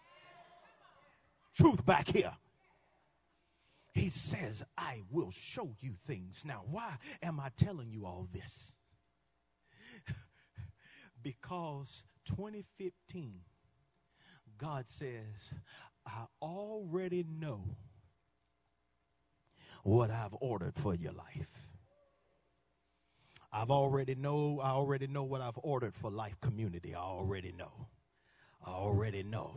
Truth back here. He says, I will show you things. Now, why am I telling you all this? Because 2015, God says, I already know what I've ordered for your life. I already know what I've ordered for Life Community. I already know.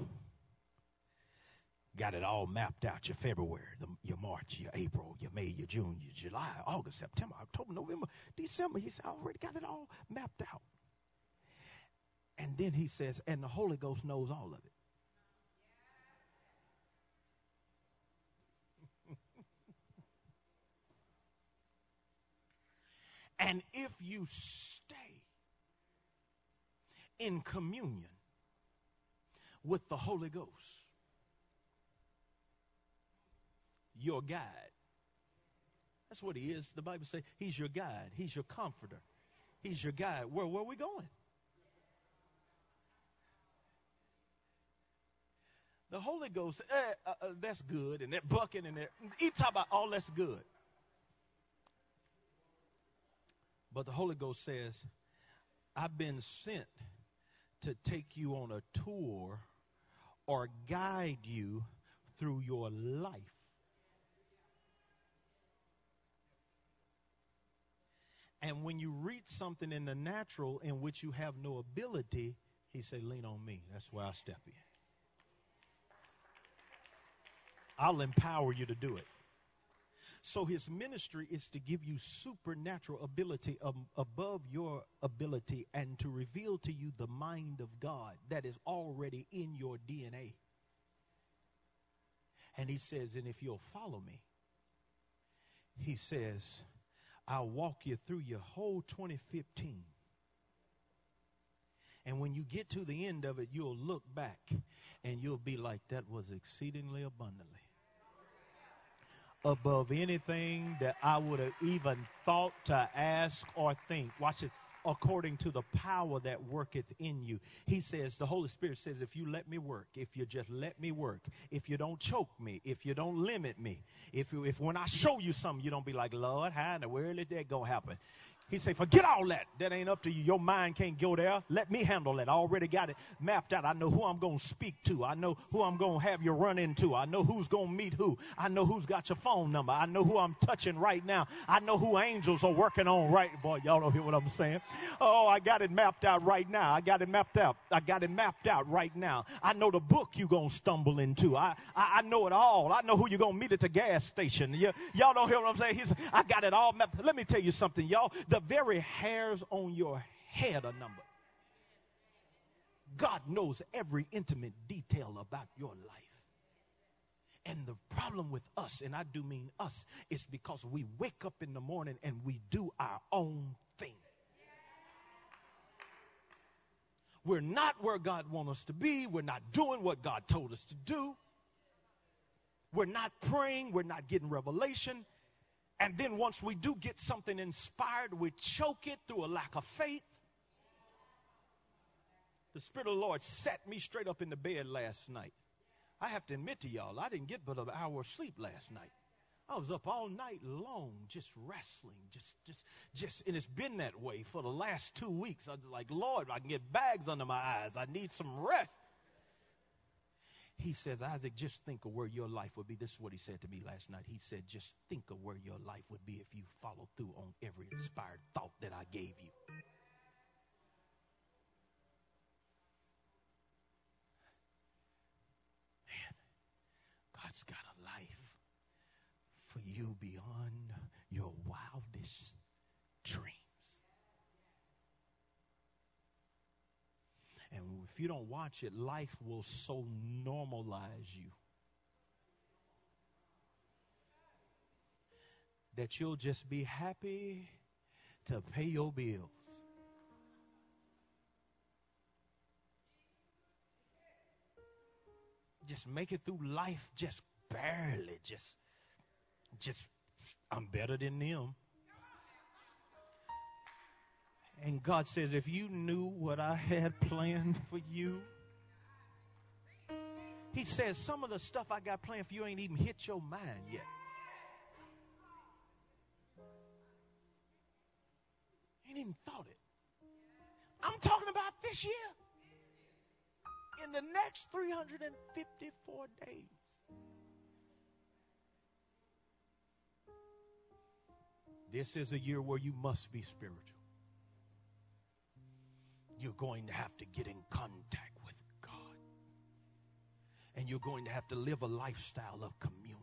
Got it all mapped out. Your February, your March, your April, your May, your June, your July, August, September, October, November, December. He said, I already got it all mapped out. And then he says, and the Holy Ghost knows all of it. And if you stay in communion with the Holy Ghost, your guide. That's what he is. The Bible says he's your guide. He's your comforter. He's your guide. Where are we going? The Holy Ghost, that's good. And that bucket and that, he talk about all that's good. But the Holy Ghost says, I've been sent to take you on a tour or guide you through your life. And when you reach something in the natural in which you have no ability, he said, lean on me. That's where I step in. I'll empower you to do it. So his ministry is to give you supernatural ability above your ability and to reveal to you the mind of God that is already in your DNA. And he says, and if you'll follow me, he says, I'll walk you through your whole 2015. And when you get to the end of it, you'll look back and you'll be like, that was exceedingly abundantly above anything that I would have even thought to ask or think. Watch it. According to the power that worketh in you. He says, the Holy Spirit says, if you let me work, if you just let me work, if you don't choke me, if you don't limit me, if when I show you something, you don't be like, Lord, how in the world is that going to happen? He say, forget all that. That ain't up to you. Your mind can't go there. Let me handle it. I already got it mapped out. I know who I'm going to speak to. I know who I'm going to have you run into. I know who's going to meet who. I know who's got your phone number. I know who I'm touching right now. I know who angels are working on right. Boy, y'all don't hear what I'm saying. Oh, I got it mapped out right now. I got it mapped out. I got it mapped out right now. I know the book you're going to stumble into. I know it all. I know who you're going to meet at the gas station. Y'all don't hear what I'm saying. I got it all mapped. Let me tell you something, y'all. The very hairs on your head are numbered. God knows every intimate detail about your life. And the problem with us, and I do mean us, is because we wake up in the morning and we do our own thing. We're not where God wants us to be. We're not doing what God told us to do. We're not praying. We're not getting revelation. And then once we do get something inspired, we choke it through a lack of faith. The Spirit of the Lord set me straight up in the bed last night. I have to admit to y'all, I didn't get but an hour of sleep last night. I was up all night long just wrestling, just, and it's been that way for the last 2 weeks. I was like, Lord, I can get bags under my eyes. I need some rest. He says, Isaac, just think of where your life would be. This is what he said to me last night. He said, just think of where your life would be if you follow through on every inspired thought that I gave you. Man, God's got a life for you beyond your wildest dreams. And if you don't watch it, life will so normalize you that you'll just be happy to pay your bills. Just make it through life just barely. Just I'm better than them. And God says, if you knew what I had planned for you, he says, some of the stuff I got planned for you ain't even hit your mind yet. Ain't even thought it. I'm talking about this year. In the next 354 days. This is a year where you must be spiritual. You're going to have to get in contact with God. And you're going to have to live a lifestyle of communion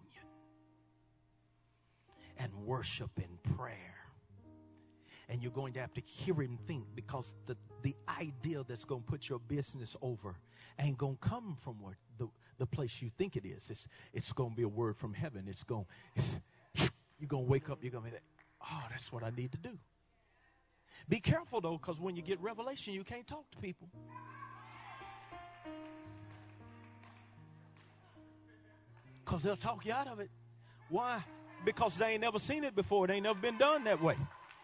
and worship and prayer. And you're going to have to hear him think, because the idea that's going to put your business over ain't going to come from where the place you think it is. It's going to be a word from heaven. You're going to wake up, you're going to be like, oh, that's what I need to do. Be careful, though, because when you get revelation, you can't talk to people. Because they'll talk you out of it. Why? Because they ain't never seen it before. It ain't never been done that way.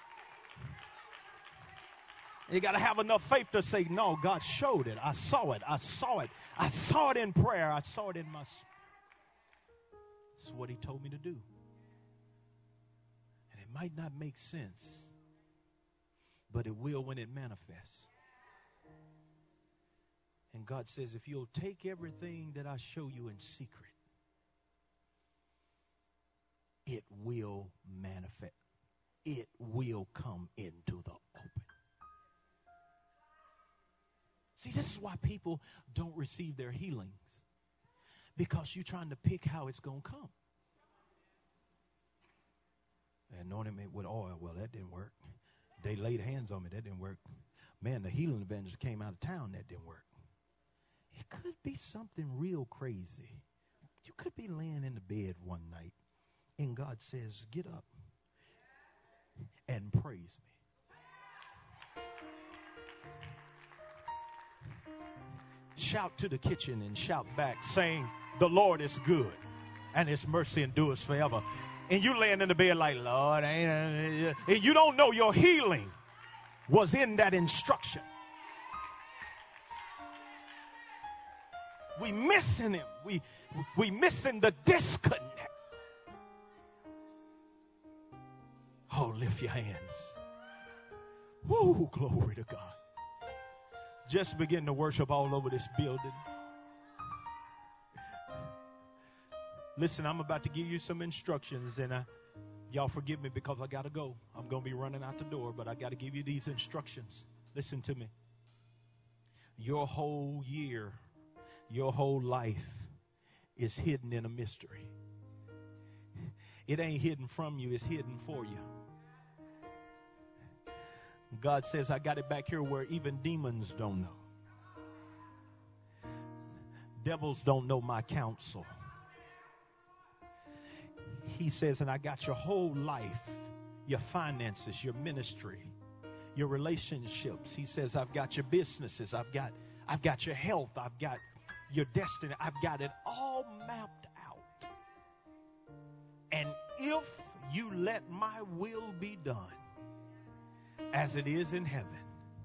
You got to have enough faith to say, no, God showed it. I saw it. I saw it. I saw it in prayer. I saw it in my spirit. This is what he told me to do. And it might not make sense, but it will when it manifests. And God says, if you'll take everything that I show you in secret, it will manifest. It will come into the open. See, this is why people don't receive their healings. Because you're trying to pick how it's going to come. They anointed me with oil. Well, that didn't work. They laid hands on me. That didn't work. Man, the healing evangelist came out of town. That didn't work. It could be something real crazy. You could be laying in the bed one night, and God says, get up and praise me. Shout to the kitchen and shout back, saying, the Lord is good, and his mercy endures forever. And you laying in the bed like, Lord, and you don't know your healing was in that instruction. We missing him. We missing the disconnect. Oh, lift your hands. Woo, glory to God. Just begin to worship all over this building. Listen, I'm about to give you some instructions, and y'all forgive me because I got to go. I'm going to be running out the door, but I got to give you these instructions. Listen to me. Your whole year, your whole life is hidden in a mystery. It ain't hidden from you, it's hidden for you. God says, I got it back here where even demons don't know. Devils don't know my counsel. He says, and I got your whole life, your finances, your ministry, your relationships. He says, I've got your businesses. I've got your health. I've got your destiny. I've got it all mapped out. And if you let my will be done as it is in heaven,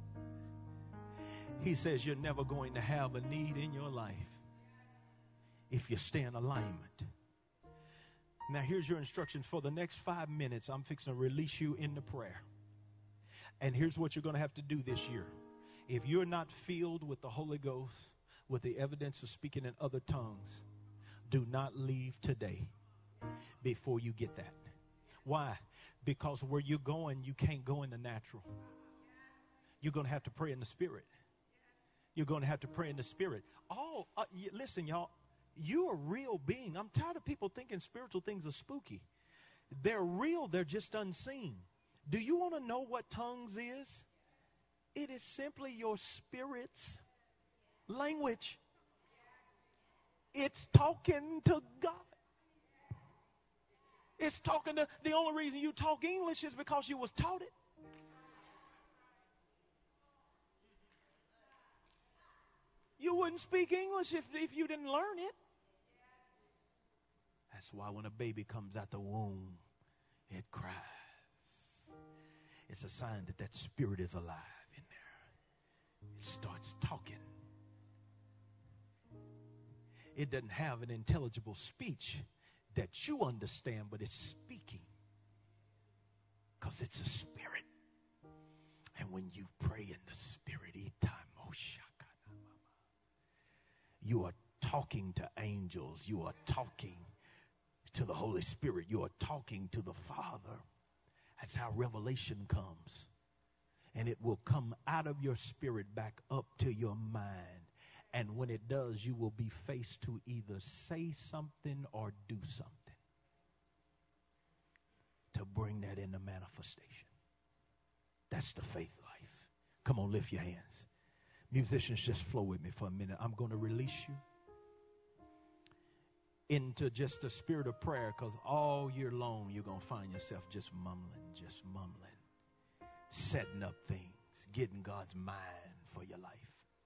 he says you're never going to have a need in your life if you stay in alignment. Now, here's your instructions. For the next 5 minutes, I'm fixing to release you into prayer. And here's what you're going to have to do this year. If you're not filled with the Holy Ghost, with the evidence of speaking in other tongues, do not leave today before you get that. Why? Because where you're going, you can't go in the natural. You're going to have to pray in the Spirit. You're going to have to pray in the Spirit. Listen, y'all. You're a real being. I'm tired of people thinking spiritual things are spooky. They're real. They're just unseen. Do you want to know what tongues is? It is simply your spirit's language. It's talking to God. It's talking to, the only reason you talk English is because you was taught it. You wouldn't speak English if you didn't learn it. That's why when a baby comes out the womb, it cries. It's a sign that that spirit is alive in there. It starts talking. It doesn't have an intelligible speech that you understand, but it's speaking because it's a spirit. And when you pray in the spirit, you are talking to angels. You are talking to the Holy Spirit. You are talking to the Father. That's how revelation comes. And it will come out of your spirit back up to your mind. And when it does, you will be faced to either say something or do something to bring that into manifestation. That's the faith life. Come on, lift your hands. Musicians, just flow with me for a minute. I'm going to release you into just a spirit of prayer, because all year long you're going to find yourself just mumbling, setting up things, getting God's mind for your life.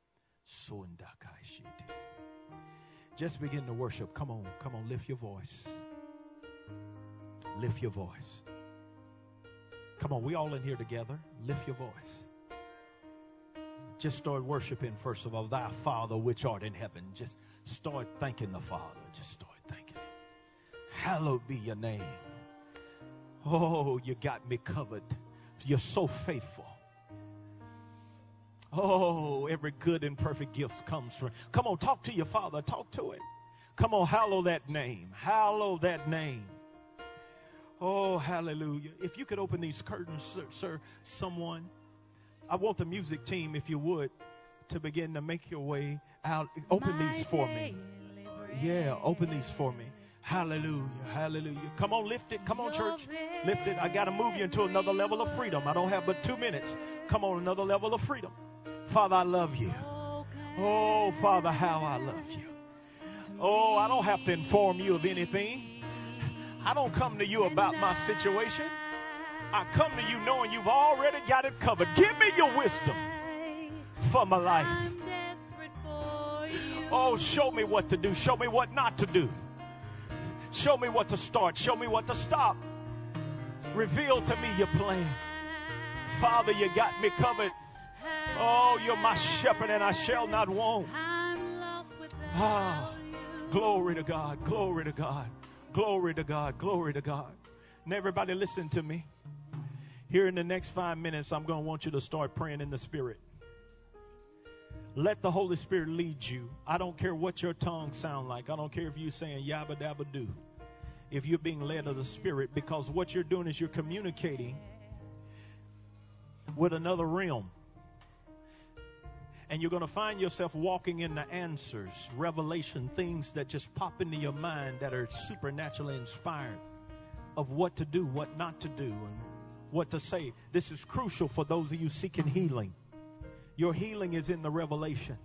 Just begin to worship. Come on, lift your voice. Lift your voice. Come on, we all in here together. Lift your voice. Just start worshiping, first of all, thy Father which art in heaven. Just start thanking the Father. Just start thanking him. Hallowed be your name. Oh, you got me covered. You're so faithful. Oh, every good and perfect gift comes from. Come on, talk to your Father. Talk to him. Come on, hallow that name. Hallow that name. Oh, hallelujah. If you could open these curtains, sir, someone. I want the music team, if you would, to begin to make your way out. Open these for me. Yeah, open these for me. Hallelujah, hallelujah. Come on, lift it. Come on, church. Lift it. I got to move you into another level of freedom. I don't have but 2 minutes. Come on, another level of freedom. Father, I love you. Oh, Father, how I love you. Oh, I don't have to inform you of anything. I don't come to you about my situation. I come to you knowing you've already got it covered. Give me your wisdom for my life. Oh, show me what to do. Show me what not to do. Show me what to start. Show me what to stop. Reveal to me your plan. Father, you got me covered. Oh, you're my shepherd and I shall not want. Ah, glory to God, glory to God, glory to God, glory to God. Now everybody listen to me. Here in the next 5 minutes, I'm going to want you to start praying in the Spirit. Let the Holy Spirit lead you. I don't care what your tongue sound like. I don't care if you're saying yabba dabba do. If you're being led of the Spirit, because what you're doing is you're communicating with another realm. And you're going to find yourself walking in the answers, revelation, things that just pop into your mind that are supernaturally inspired of what to do, what not to do, and what to say. This is crucial for those of you seeking healing. Your healing is in the revelation.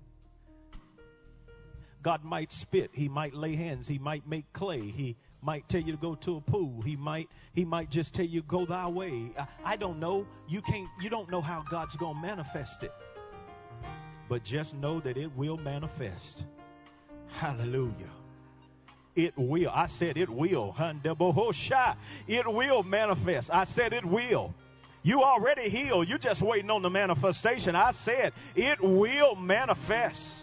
God might spit. He might lay hands. He might make clay. He might tell you to go to a pool. He might just tell you, go thy way. I don't know. You don't know how God's going to manifest it. But just know that it will manifest. Hallelujah. It will. I said it will. It will manifest. I said it will. You already healed. You're just waiting on the manifestation. I said it will manifest.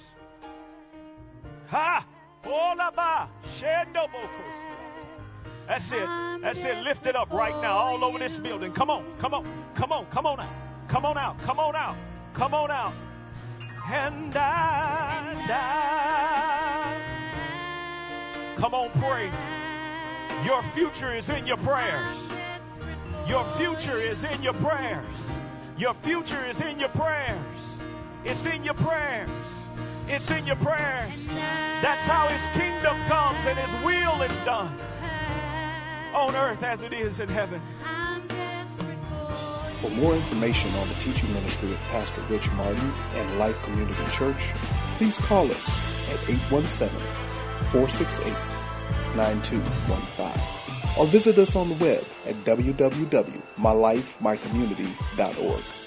Ha! That's it. That's it. Lift it up right now all over this building. Come on. Come on. Come on. Come on out. Come on out. Come on out. Come on out. And come on, pray. Your future is in your prayers. Your future is in your prayers. Your future is in your prayers. It's in your prayers. It's in your prayers. That's how his kingdom comes and his will is done on earth as it is in heaven. For more information on the teaching ministry of Pastor Rich Martin and Life Community Church, please call us at 817-468-9215 or visit us on the web at www.mylifemycommunity.org.